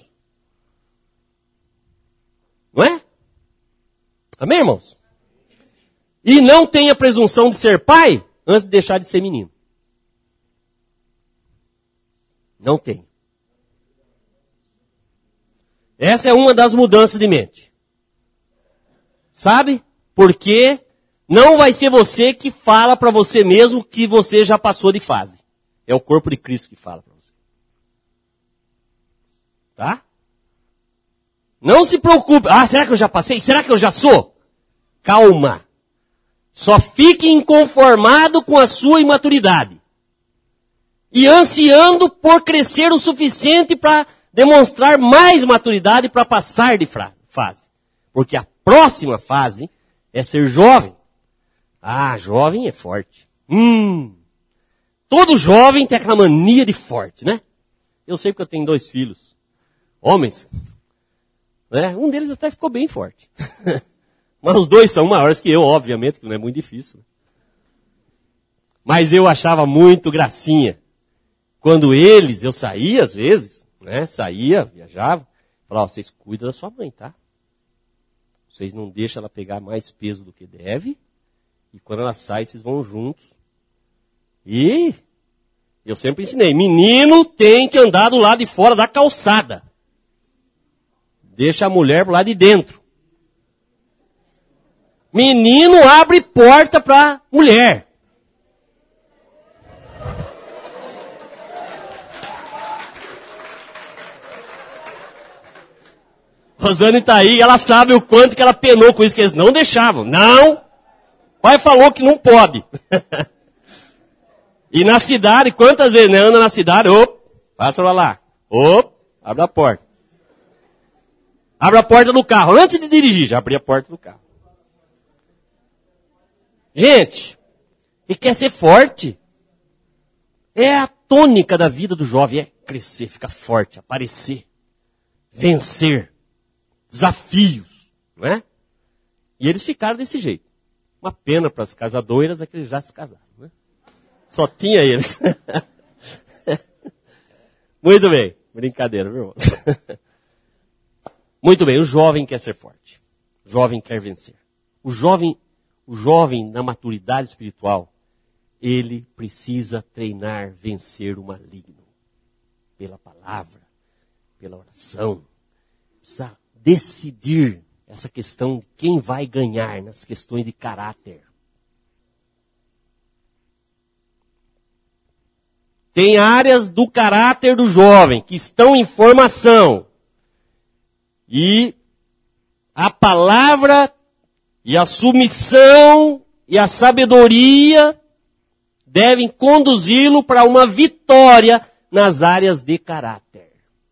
Não é? Amém, irmãos? E não tenha presunção de ser pai antes de deixar de ser menino. Não tem. Essa é uma das mudanças de mente. Sabe? Porque não vai ser você que fala para você mesmo que você já passou de fase. É o corpo de Cristo que fala para você. Tá? Não se preocupe. Ah, será que eu já passei? Será que eu já sou? Calma. Só fique inconformado com a sua imaturidade. E ansiando por crescer o suficiente para demonstrar mais maturidade para passar de fase. Porque a próxima fase é ser jovem. Ah, jovem é forte. Hum. Todo jovem tem aquela mania de forte, né? Eu sei porque eu tenho dois filhos. Homens. Né? Um deles até ficou bem forte. Mas os dois são maiores que eu, obviamente, que não é muito difícil. Mas eu achava muito gracinha. Quando eles, eu saía às vezes, né? Saía, viajava. Falava, vocês cuidam da sua mãe, tá? Vocês não deixam ela pegar mais peso do que deve. E quando ela sai, vocês vão juntos. E eu sempre ensinei, menino tem que andar do lado de fora da calçada. Deixa a mulher pro lado de dentro. Menino abre porta para mulher. Rosane tá aí, ela sabe o quanto que ela penou com isso, que eles não deixavam. Não! O pai falou que não pode. E na cidade, quantas vezes, né? Anda na cidade, op, passa lá lá. Op, abre a porta. Abre a porta do carro. Antes de dirigir, já abri a porta do carro. Gente, e quer ser forte? É a tônica da vida do jovem, é crescer, ficar forte, aparecer, vencer, desafios, não é? E eles ficaram desse jeito. Uma pena para as casadoiras é que eles já se casaram, né? Só tinha eles. Muito bem, brincadeira, viu, irmão? Muito bem, o jovem quer ser forte. O jovem quer vencer. O jovem, o jovem na maturidade espiritual, ele precisa treinar, vencer o maligno. Pela palavra, pela oração. Precisa decidir essa questão de quem vai ganhar nas questões de caráter. Tem áreas do caráter do jovem que estão em formação. E a palavra e a submissão e a sabedoria devem conduzi-lo para uma vitória nas áreas de caráter.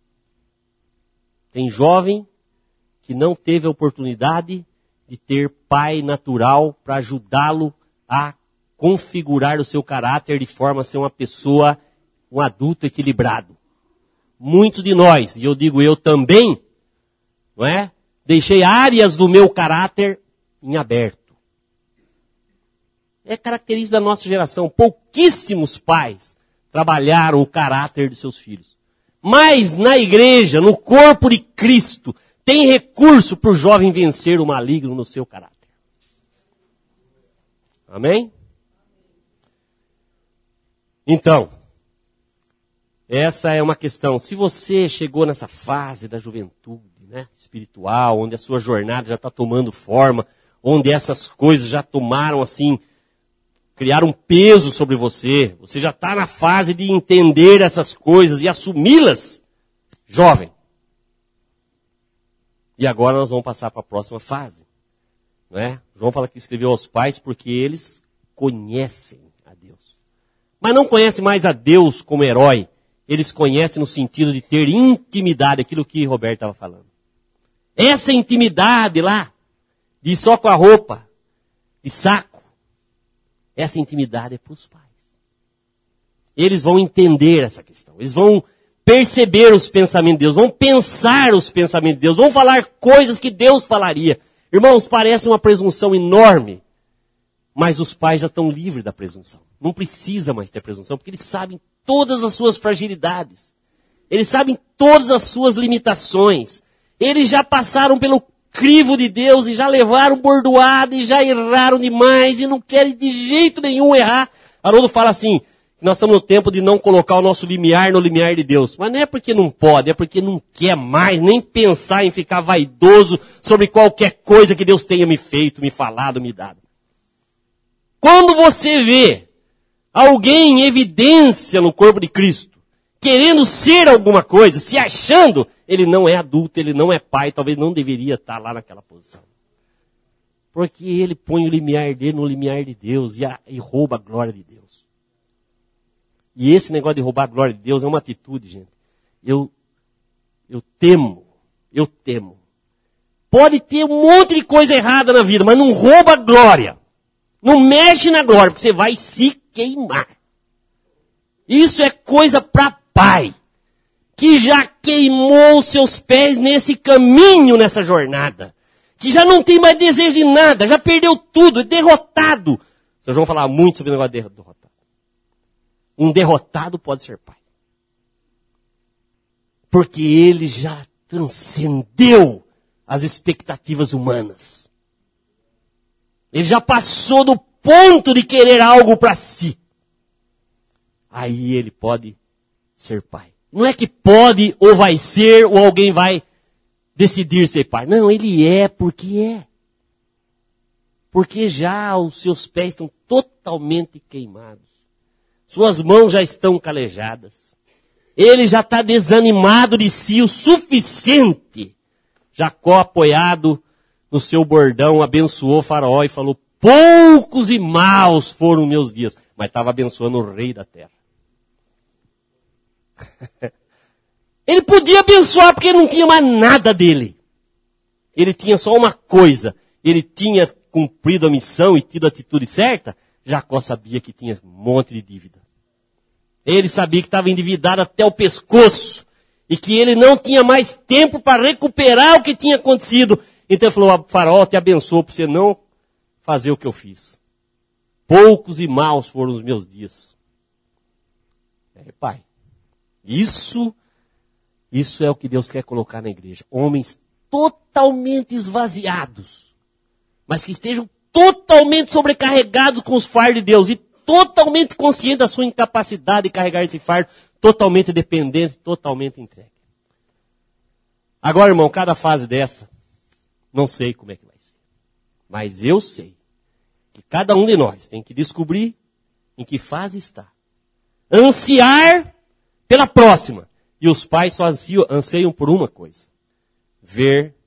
Tem jovem que não teve a oportunidade de ter pai natural para ajudá-lo a configurar o seu caráter de forma a ser uma pessoa, um adulto equilibrado. Muitos de nós, e eu digo eu também, não é? Deixei áreas do meu caráter em aberto. É característica da nossa geração. Pouquíssimos pais trabalharam o caráter de seus filhos. Mas na igreja, no corpo de Cristo, tem recurso para o jovem vencer o maligno no seu caráter. Amém? Então, essa é uma questão. Se você chegou nessa fase da juventude, né, espiritual, onde a sua jornada já está tomando forma, onde essas coisas já tomaram assim, criaram um peso sobre você, você já está na fase de entender essas coisas e assumi-las, jovem. E agora nós vamos passar para a próxima fase. Não é? João fala que escreveu aos pais porque eles conhecem a Deus. Mas não conhecem mais a Deus como herói. Eles conhecem no sentido de ter intimidade, aquilo que Roberto estava falando. Essa intimidade lá, de ir só com a roupa, de saco, essa intimidade é para os pais. Eles vão entender essa questão. Eles vão perceber os pensamentos de Deus, vão pensar os pensamentos de Deus, vão falar coisas que Deus falaria. Irmãos, parece uma presunção enorme, mas os pais já estão livres da presunção. Não precisa mais ter presunção, porque eles sabem todas as suas fragilidades. Eles sabem todas as suas limitações. Eles já passaram pelo crivo de Deus e já levaram bordoada e já erraram demais e não querem de jeito nenhum errar. Haroldo fala assim, nós estamos no tempo de não colocar o nosso limiar no limiar de Deus. Mas não é porque não pode, é porque não quer mais nem pensar em ficar vaidoso sobre qualquer coisa que Deus tenha me feito, me falado, me dado. Quando você vê alguém em evidência no corpo de Cristo, querendo ser alguma coisa, se achando, ele não é adulto, ele não é pai, talvez não deveria estar lá naquela posição. Porque ele põe o limiar dele no limiar de Deus e, a, e rouba a glória de Deus. E esse negócio de roubar a glória de Deus é uma atitude, gente. Eu, eu temo, eu temo. Pode ter um monte de coisa errada na vida, mas não rouba a glória. Não mexe na glória, porque você vai se queimar. Isso é coisa para pai, que já queimou seus pés nesse caminho, nessa jornada. Que já não tem mais desejo de nada, já perdeu tudo, é derrotado. Vocês vão falar muito sobre o negócio de derrotado. Um derrotado pode ser pai. Porque ele já transcendeu as expectativas humanas. Ele já passou do ponto de querer algo para si. Aí ele pode ser pai. Não é que pode ou vai ser ou alguém vai decidir ser pai. Não, ele é porque é. Porque já os seus pés estão totalmente queimados. Suas mãos já estão calejadas. Ele já está desanimado de si o suficiente. Jacó, apoiado no seu bordão, abençoou Faraó e falou, poucos e maus foram meus dias. Mas estava abençoando o rei da terra. Ele podia abençoar porque não tinha mais nada dele. Ele tinha só uma coisa. Ele tinha cumprido a missão e tido a atitude certa. Jacó sabia que tinha um monte de dívida. Ele sabia que estava endividado até o pescoço. E que ele não tinha mais tempo para recuperar o que tinha acontecido. Então ele falou, Faraó, te abençoo para você não fazer o que eu fiz. Poucos e maus foram os meus dias. É, pai. Isso, isso é o que Deus quer colocar na igreja. Homens totalmente esvaziados, mas que estejam totalmente sobrecarregados com os fardos de Deus e totalmente conscientes da sua incapacidade de carregar esse fardo, totalmente dependente, totalmente entregue. Agora, irmão, cada fase dessa, não sei como é que vai ser. Mas eu sei que cada um de nós tem que descobrir em que fase está. Ansiar pela próxima. E os pais só anseiam, anseiam por uma coisa. Ver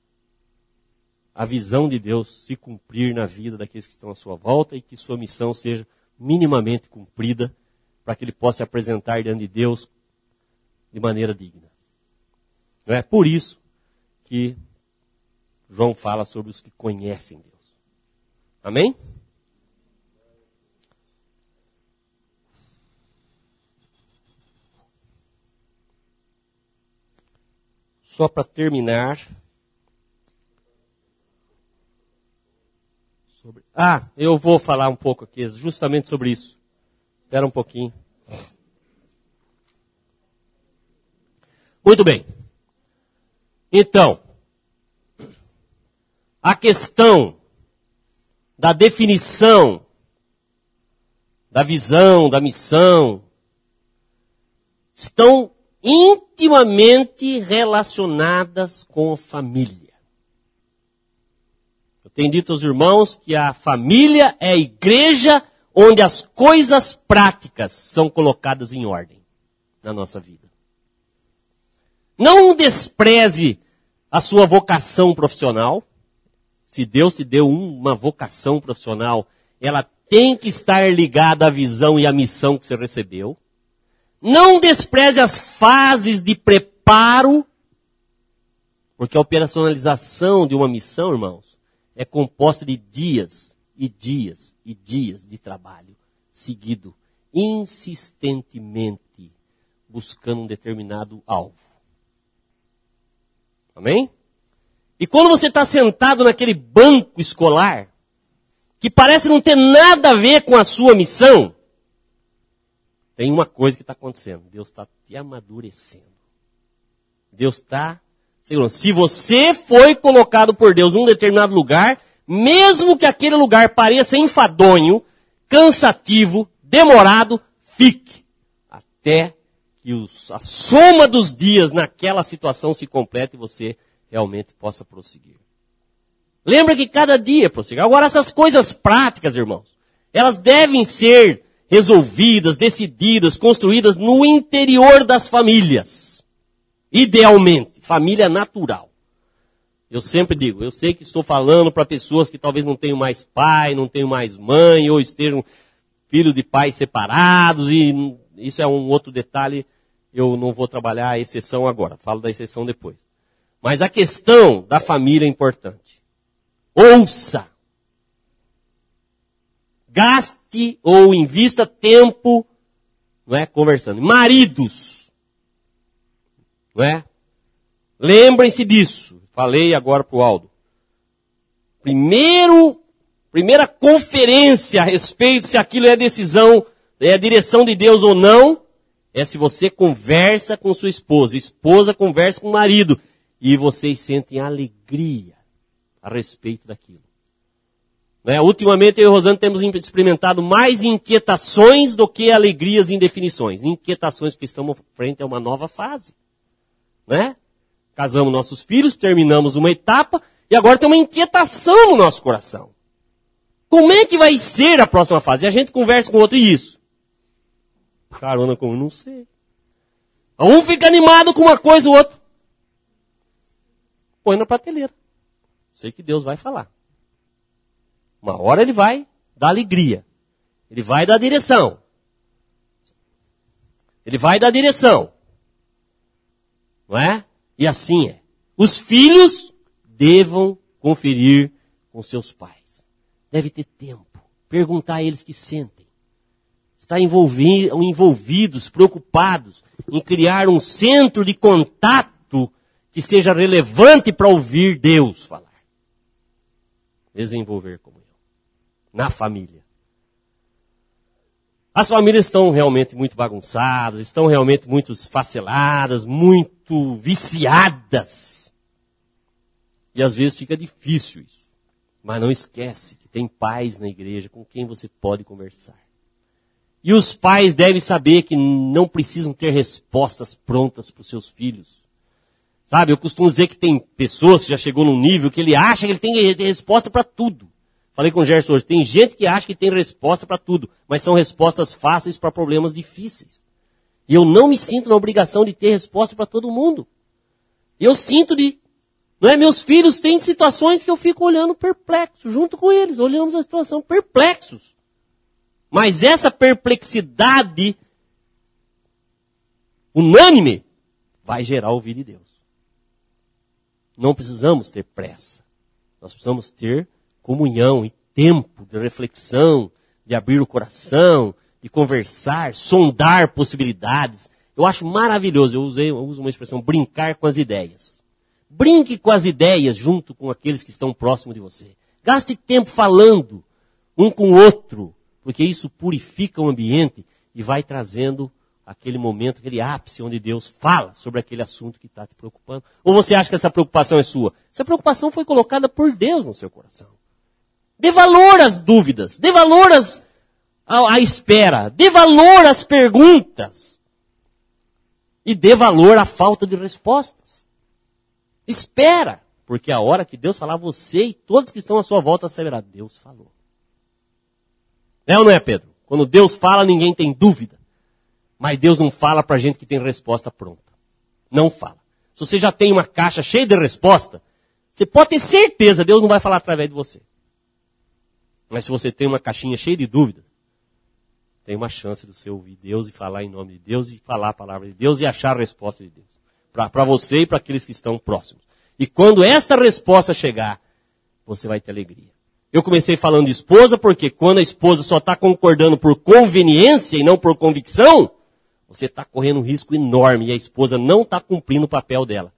a visão de Deus se cumprir na vida daqueles que estão à sua volta e que sua missão seja minimamente cumprida para que ele possa se apresentar diante de Deus de maneira digna. Não é por isso que João fala sobre os que conhecem Deus. Amém? Só para terminar. Sobre... Ah, eu vou falar um pouco aqui, justamente sobre isso. Espera um pouquinho. Muito bem. Então, a questão da definição, da visão, da missão, estão intimamente relacionadas com a família. Eu tenho dito aos irmãos que a família é a igreja onde as coisas práticas são colocadas em ordem na nossa vida. Não despreze a sua vocação profissional. Se Deus te deu uma vocação profissional, ela tem que estar ligada à visão e à missão que você recebeu. Não despreze as fases de preparo, porque a operacionalização de uma missão, irmãos, é composta de dias e dias e dias de trabalho seguido, insistentemente, buscando um determinado alvo. Amém? E quando você está sentado naquele banco escolar, que parece não ter nada a ver com a sua missão, tem uma coisa que está acontecendo. Deus está te amadurecendo. Deus está segurando. Se você foi colocado por Deus num determinado lugar, mesmo que aquele lugar pareça enfadonho, cansativo, demorado, fique até que os, a soma dos dias naquela situação se complete e você realmente possa prosseguir. Lembra que cada dia é prosseguir. Agora, essas coisas práticas, irmãos, elas devem ser resolvidas, decididas, construídas no interior das famílias. Idealmente, família natural. Eu sempre digo, eu sei que estou falando para pessoas que talvez não tenham mais pai, não tenham mais mãe, ou estejam filhos de pais separados, e isso é um outro detalhe, eu não vou trabalhar a exceção agora, falo da exceção depois. Mas a questão da família é importante. Ouça. Gaste ou invista tempo, não é, conversando. Maridos, não é? Lembrem-se disso. Falei agora para o Aldo. Primeiro, primeira conferência a respeito se aquilo é decisão, é a direção de Deus ou não, é se você conversa com sua esposa, esposa conversa com o marido, e vocês sentem alegria a respeito daquilo. Né? Ultimamente eu e o Rosane temos experimentado mais inquietações do que alegrias e indefinições. Inquietações porque estamos frente a uma nova fase. Né? Casamos nossos filhos, terminamos uma etapa e agora tem uma inquietação no nosso coração. Como é que vai ser a próxima fase? E a gente conversa com o outro e isso. Carona, como não sei. Um fica animado com uma coisa, o outro põe na prateleira. Sei que Deus vai falar. Uma hora ele vai dar alegria. Ele vai dar direção. Ele vai dar direção. Não é? E assim é. Os filhos devam conferir com seus pais. Deve ter tempo. Perguntar a eles o que sentem. Estar envolvi- envolvidos, preocupados em criar um centro de contato que seja relevante para ouvir Deus falar. Desenvolver comunhão. Na família. As famílias estão realmente muito bagunçadas, estão realmente muito esfaceladas, muito viciadas. E às vezes fica difícil isso. Mas não esquece que tem pais na igreja com quem você pode conversar. E os pais devem saber que não precisam ter respostas prontas para os seus filhos. Sabe, eu costumo dizer que tem pessoas que já chegou num nível que ele acha que ele tem que ter resposta para tudo. Falei com o Gerson hoje, tem gente que acha que tem resposta para tudo, mas são respostas fáceis para problemas difíceis. E eu não me sinto na obrigação de ter resposta para todo mundo. Eu sinto de... Não é? Meus filhos têm situações que eu fico olhando perplexo, junto com eles, olhamos a situação perplexos. Mas essa perplexidade unânime vai gerar o vir de Deus. Não precisamos ter pressa. Nós precisamos ter comunhão e tempo de reflexão, de abrir o coração, de conversar, sondar possibilidades. Eu acho maravilhoso, eu, usei, eu uso uma expressão, brincar com as ideias. Brinque com as ideias junto com aqueles que estão próximos de você. Gaste tempo falando um com o outro, porque isso purifica o ambiente e vai trazendo aquele momento, aquele ápice onde Deus fala sobre aquele assunto que está te preocupando. Ou você acha que essa preocupação é sua? Essa preocupação foi colocada por Deus no seu coração. Dê valor às dúvidas, dê valor às, à, à espera, dê valor às perguntas e dê valor à falta de respostas. Espera, porque a hora que Deus falar, você e todos que estão à sua volta saberá, Deus falou. É ou não é, Pedro? Quando Deus fala, ninguém tem dúvida. Mas Deus não fala para gente que tem resposta pronta. Não fala. Se você já tem uma caixa cheia de resposta, você pode ter certeza, Deus não vai falar através de você. Mas se você tem uma caixinha cheia de dúvidas, tem uma chance de você ouvir Deus e falar em nome de Deus e falar a palavra de Deus e achar a resposta de Deus. Para você e para aqueles que estão próximos. E quando esta resposta chegar, você vai ter alegria. Eu comecei falando de esposa porque quando a esposa só está concordando por conveniência e não por convicção, você está correndo um risco enorme e a esposa não está cumprindo o papel dela.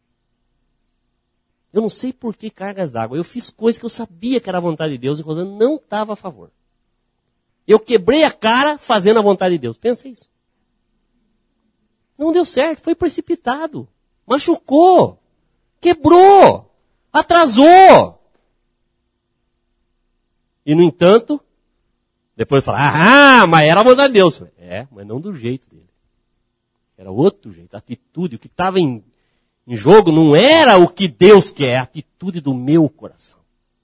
Eu não sei por que cargas d'água. Eu fiz coisas que eu sabia que era a vontade de Deus e Rosana não estava a favor. Eu quebrei a cara fazendo a vontade de Deus. Pensa isso. Não deu certo, foi precipitado. Machucou. Quebrou. Atrasou. E no entanto, Depois fala, ah, mas era a vontade de Deus. É, mas não do jeito dele. Era outro jeito, a atitude, o que estava em, em jogo não era o que Deus quer, é a atitude do meu coração.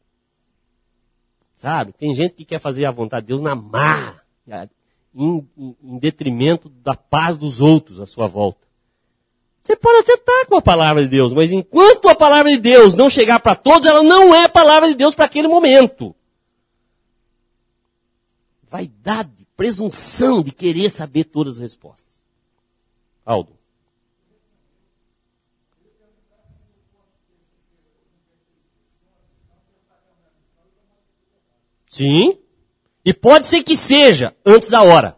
Sabe, tem gente que quer fazer a vontade de Deus na marra, em, em, em detrimento da paz dos outros à sua volta. Você pode até estar com a palavra de Deus, mas enquanto a palavra de Deus não chegar para todos, ela não é a palavra de Deus para aquele momento. Vaidade, presunção de querer saber todas as respostas. Aldo. Sim. E pode ser que seja antes da hora.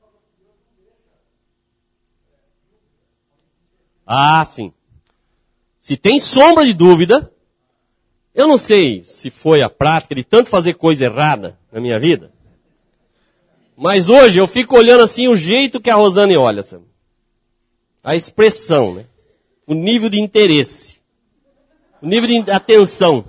Ah, sim. Se tem sombra de dúvida, eu não sei se foi a prática de tanto fazer coisa errada na minha vida, mas hoje eu fico olhando assim o jeito que a Rosane olha, sabe? A expressão, né? O nível de interesse, o nível de atenção.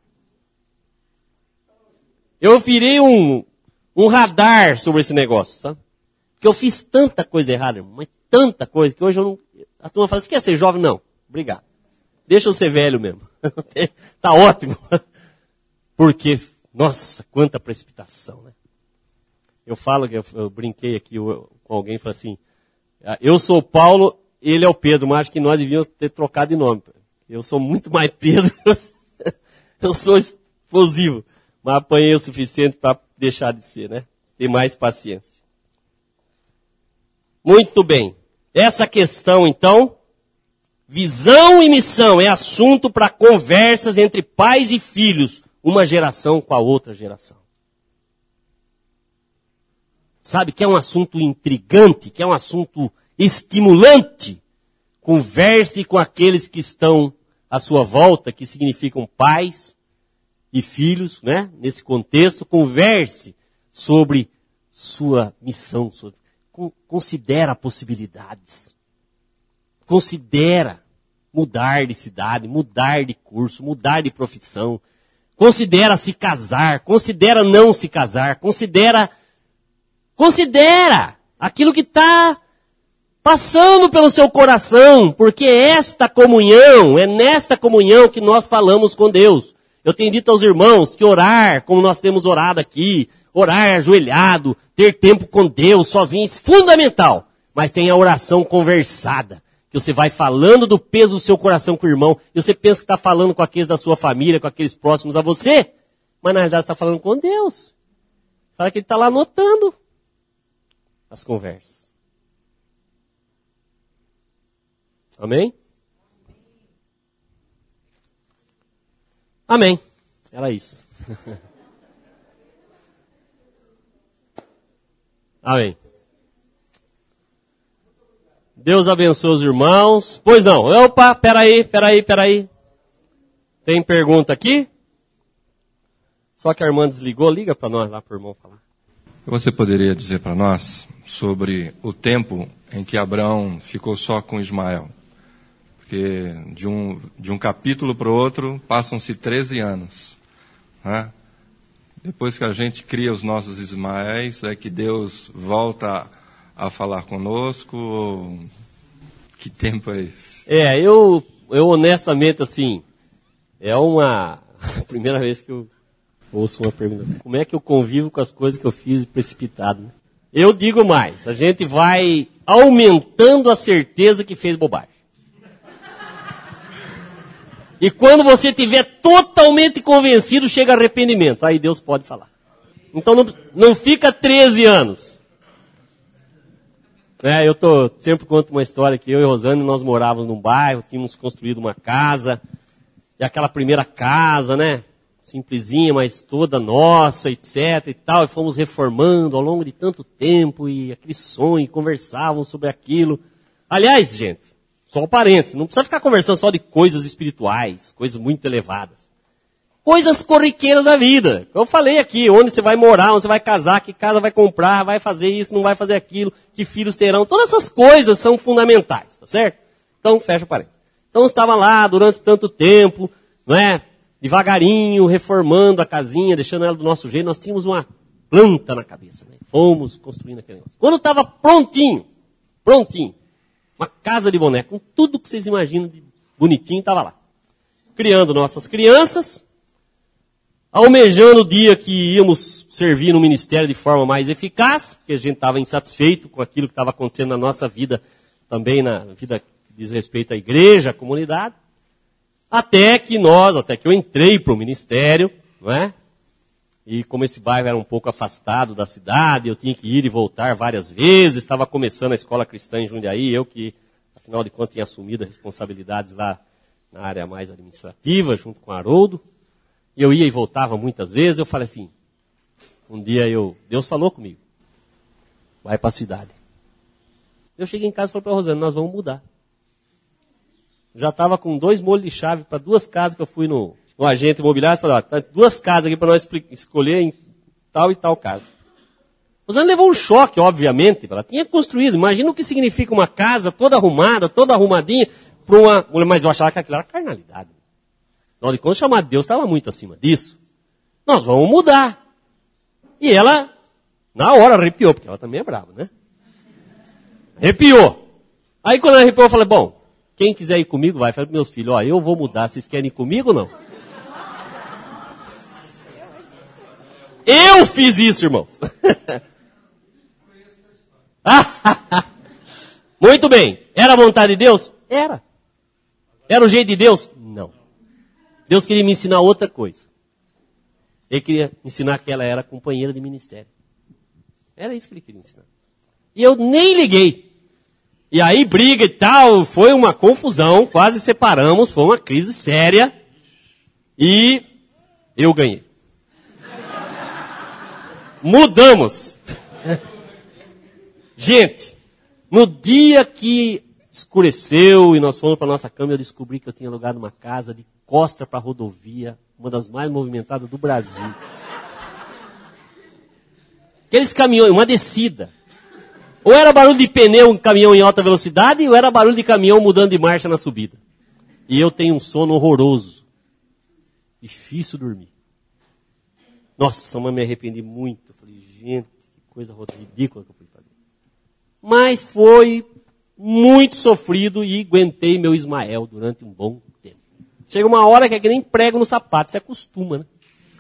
Eu virei um, um radar sobre esse negócio, sabe? Porque eu fiz tanta coisa errada, mas tanta coisa, que hoje eu não... A turma fala, você quer ser jovem? Não, obrigado. Deixa eu ser velho mesmo. Tá ótimo. Porque, nossa, quanta precipitação, né? Eu falo, que eu, eu brinquei aqui eu, com alguém e falei assim, eu sou o Paulo, ele é o Pedro, mas acho que nós devíamos ter trocado de nome. Eu sou muito mais Pedro, eu sou explosivo, mas apanhei o suficiente para deixar de ser, né? Ter mais paciência. Muito bem. Essa questão, então, visão e missão é assunto para conversas entre pais e filhos, uma geração com a outra geração. Sabe que é um assunto intrigante, que é um assunto estimulante? Converse com aqueles que estão à sua volta, que significam pais e filhos, né? Nesse contexto, converse sobre sua missão, sobre, considera possibilidades. Considera mudar de cidade, mudar de curso, mudar de profissão. Considera se casar, considera não se casar, considera... Considera aquilo que está passando pelo seu coração, porque esta comunhão, é nesta comunhão que nós falamos com Deus. Eu tenho dito aos irmãos que orar, como nós temos orado aqui, orar ajoelhado, ter tempo com Deus sozinho, é fundamental. Mas tem a oração conversada, que você vai falando do peso do seu coração com o irmão, e você pensa que está falando com aqueles da sua família, com aqueles próximos a você, mas na realidade está falando com Deus. Fala que ele está lá anotando as conversas. Amém? Amém. Era isso. Amém. Deus abençoe os irmãos. Pois não. Opa, peraí, peraí, peraí. Tem pergunta aqui? Só que a irmã desligou. Liga para nós lá para o irmão falar. Você poderia dizer para nós sobre o tempo em que Abraão ficou só com Ismael? Porque de um, de um capítulo para o outro passam-se treze anos. Né? Depois que a gente cria os nossos Ismaéis, é que Deus volta a, a falar conosco? Ou... Que tempo é esse? É, eu, eu honestamente, assim, é uma primeira vez que eu ouço uma pergunta. Como é que eu convivo com as coisas que eu fiz precipitado? Né? Eu digo mais, a gente vai aumentando a certeza que fez bobagem. E quando você estiver totalmente convencido, chega arrependimento. Aí Deus pode falar. Então não, não fica treze anos. É, eu tô, sempre conto uma história que eu e Rosane, nós morávamos num bairro, tínhamos construído uma casa. E aquela primeira casa, né? Simplesinha, mas toda nossa, etc e tal. E fomos reformando ao longo de tanto tempo. E aquele sonho, conversávamos sobre aquilo. Aliás, gente... Só um parênteses, não precisa ficar conversando só de coisas espirituais, coisas muito elevadas. Coisas corriqueiras da vida. Eu falei aqui, onde você vai morar, onde você vai casar, que casa vai comprar, vai fazer isso, não vai fazer aquilo, que filhos terão. Todas essas coisas são fundamentais, tá certo? Então, fecha o parênteses. Então, estava lá durante tanto tempo, não é? Devagarinho, reformando a casinha, deixando ela do nosso jeito. Nós tínhamos uma planta na cabeça, né? Fomos construindo aquele negócio. Quando estava prontinho, prontinho, uma casa de boneco, com tudo que vocês imaginam de bonitinho, estava lá. Criando nossas crianças, almejando o dia que íamos servir no ministério de forma mais eficaz, porque a gente estava insatisfeito com aquilo que estava acontecendo na nossa vida, também na vida que diz respeito à igreja, à comunidade, até que nós, até que eu entrei para o ministério, não é? E como esse bairro era um pouco afastado da cidade, eu tinha que ir e voltar várias vezes, estava começando a escola cristã em Jundiaí, eu que, afinal de contas, tinha assumido as responsabilidades lá na área mais administrativa, junto com o Haroldo, e eu ia e voltava muitas vezes, eu falei assim, um dia eu, Deus falou comigo, vai para a cidade. Eu cheguei em casa e falei para a Rosana, nós vamos mudar. Já estava com dois molhos de chave para duas casas que eu fui no... no agente imobiliário, falou, ó, tá duas casas aqui para nós escolher em tal e tal casa. Rosana levou um choque, obviamente, ela tinha construído, imagina o que significa uma casa toda arrumada, toda arrumadinha, para uma... Mas eu achava que aquilo era carnalidade. Afinal de contas, chamar de Deus estava muito acima disso. Nós vamos mudar. E ela, na hora, arrepiou, porque ela também é brava, né? Arrepiou. Aí quando ela arrepiou, eu falei, bom, quem quiser ir comigo, vai. Eu falei para meus filhos, ó, eu vou mudar, vocês querem ir comigo ou não? Eu fiz isso, irmãos. Muito bem. Era a vontade de Deus? Era. Era o jeito de Deus? Não. Deus queria me ensinar outra coisa. Ele queria ensinar que ela era companheira de ministério. Era isso que ele queria ensinar. E eu nem liguei. E aí briga e tal, foi uma confusão, quase separamos, foi uma crise séria. E eu ganhei. Mudamos. Gente, no dia que escureceu e nós fomos para nossa cama, eu descobri que eu tinha alugado uma casa de costa para a rodovia, uma das mais movimentadas do Brasil. Aqueles caminhões, uma descida. Ou era barulho de pneu em caminhão em alta velocidade, ou era barulho de caminhão mudando de marcha na subida. E eu tenho um sono horroroso. Difícil dormir. Nossa, mas me arrependi muito. Eu falei, gente, que coisa ridícula que eu fui fazer. Mas foi muito sofrido e aguentei meu Ismael durante um bom tempo. Chega uma hora que é que nem prego no sapato, você acostuma, né?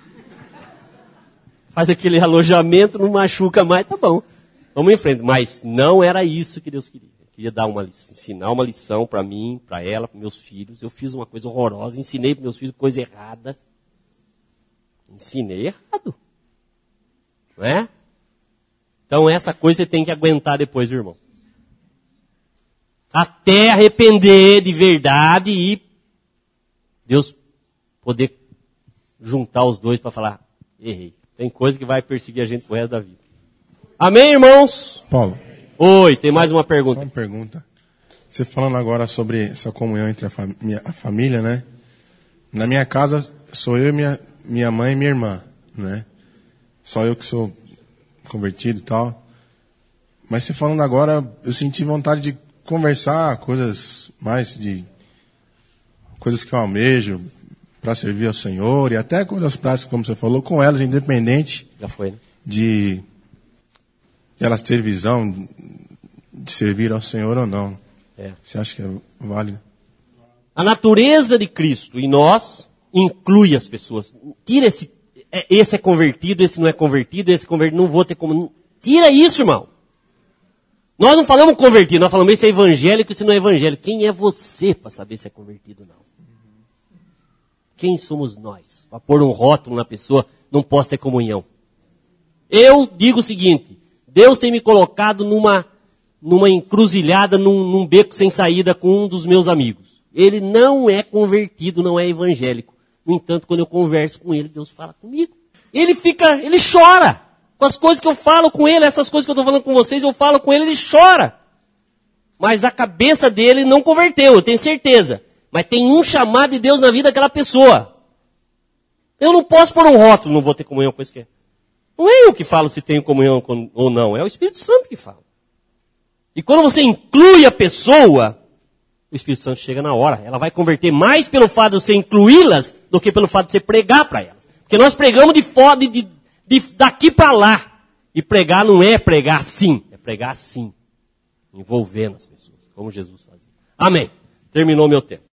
Faz aquele alojamento, não machuca mais, tá bom. Vamos em frente. Mas não era isso que Deus queria. Ele queria dar uma lição, ensinar uma lição para mim, para ela, para meus filhos. Eu fiz uma coisa horrorosa, ensinei para meus filhos coisa errada. Ensinei errado. Não é? Então essa coisa você tem que aguentar depois, viu, irmão? Até arrepender de verdade e Deus poder juntar os dois para falar, errei. Tem coisa que vai perseguir a gente pro resto da vida. Amém, irmãos? Paulo. Oi, tem só, mais uma pergunta. Só uma pergunta. Você falando agora sobre essa comunhão entre a, fam a família, né? Na minha casa sou eu, minha, minha mãe e minha irmã, né? Só eu que sou convertido e tal. Mas você falando agora, eu senti vontade de conversar coisas mais de... coisas que eu almejo para servir ao Senhor e até coisas práticas, como você falou, com elas, independente Já foi, né? de... elas terem visão de servir ao Senhor ou não. É. Você acha que é válido? A natureza de Cristo em nós inclui as pessoas. Tira esse, esse é convertido, esse não é convertido, esse é convertido, não vou ter como... Tira isso, irmão. Nós não falamos convertido, nós falamos esse é evangélico, esse não é evangélico. Quem é você para saber se é convertido ou não? Quem somos nós? Para pôr um rótulo na pessoa, não posso ter comunhão. Eu digo o seguinte... Deus tem me colocado numa, numa encruzilhada, num, num beco sem saída com um dos meus amigos. Ele não é convertido, não é evangélico. No entanto, quando eu converso com ele, Deus fala comigo. Ele fica, ele chora com as coisas que eu falo com ele, essas coisas que eu estou falando com vocês, eu falo com ele, ele chora. Mas a cabeça dele não converteu, eu tenho certeza. Mas tem um chamado de Deus na vida daquela pessoa. Eu não posso pôr um rótulo, não vou ter comunhão com esse que é. Não é eu que falo se tenho comunhão ou não, é o Espírito Santo que fala. E quando você inclui a pessoa, o Espírito Santo chega na hora. Ela vai converter mais pelo fato de você incluí-las do que pelo fato de você pregar para elas. Porque nós pregamos de, de, de daqui para lá. E pregar não é pregar assim, é pregar assim, envolvendo as pessoas, como Jesus fazia. Amém. Terminou meu tempo.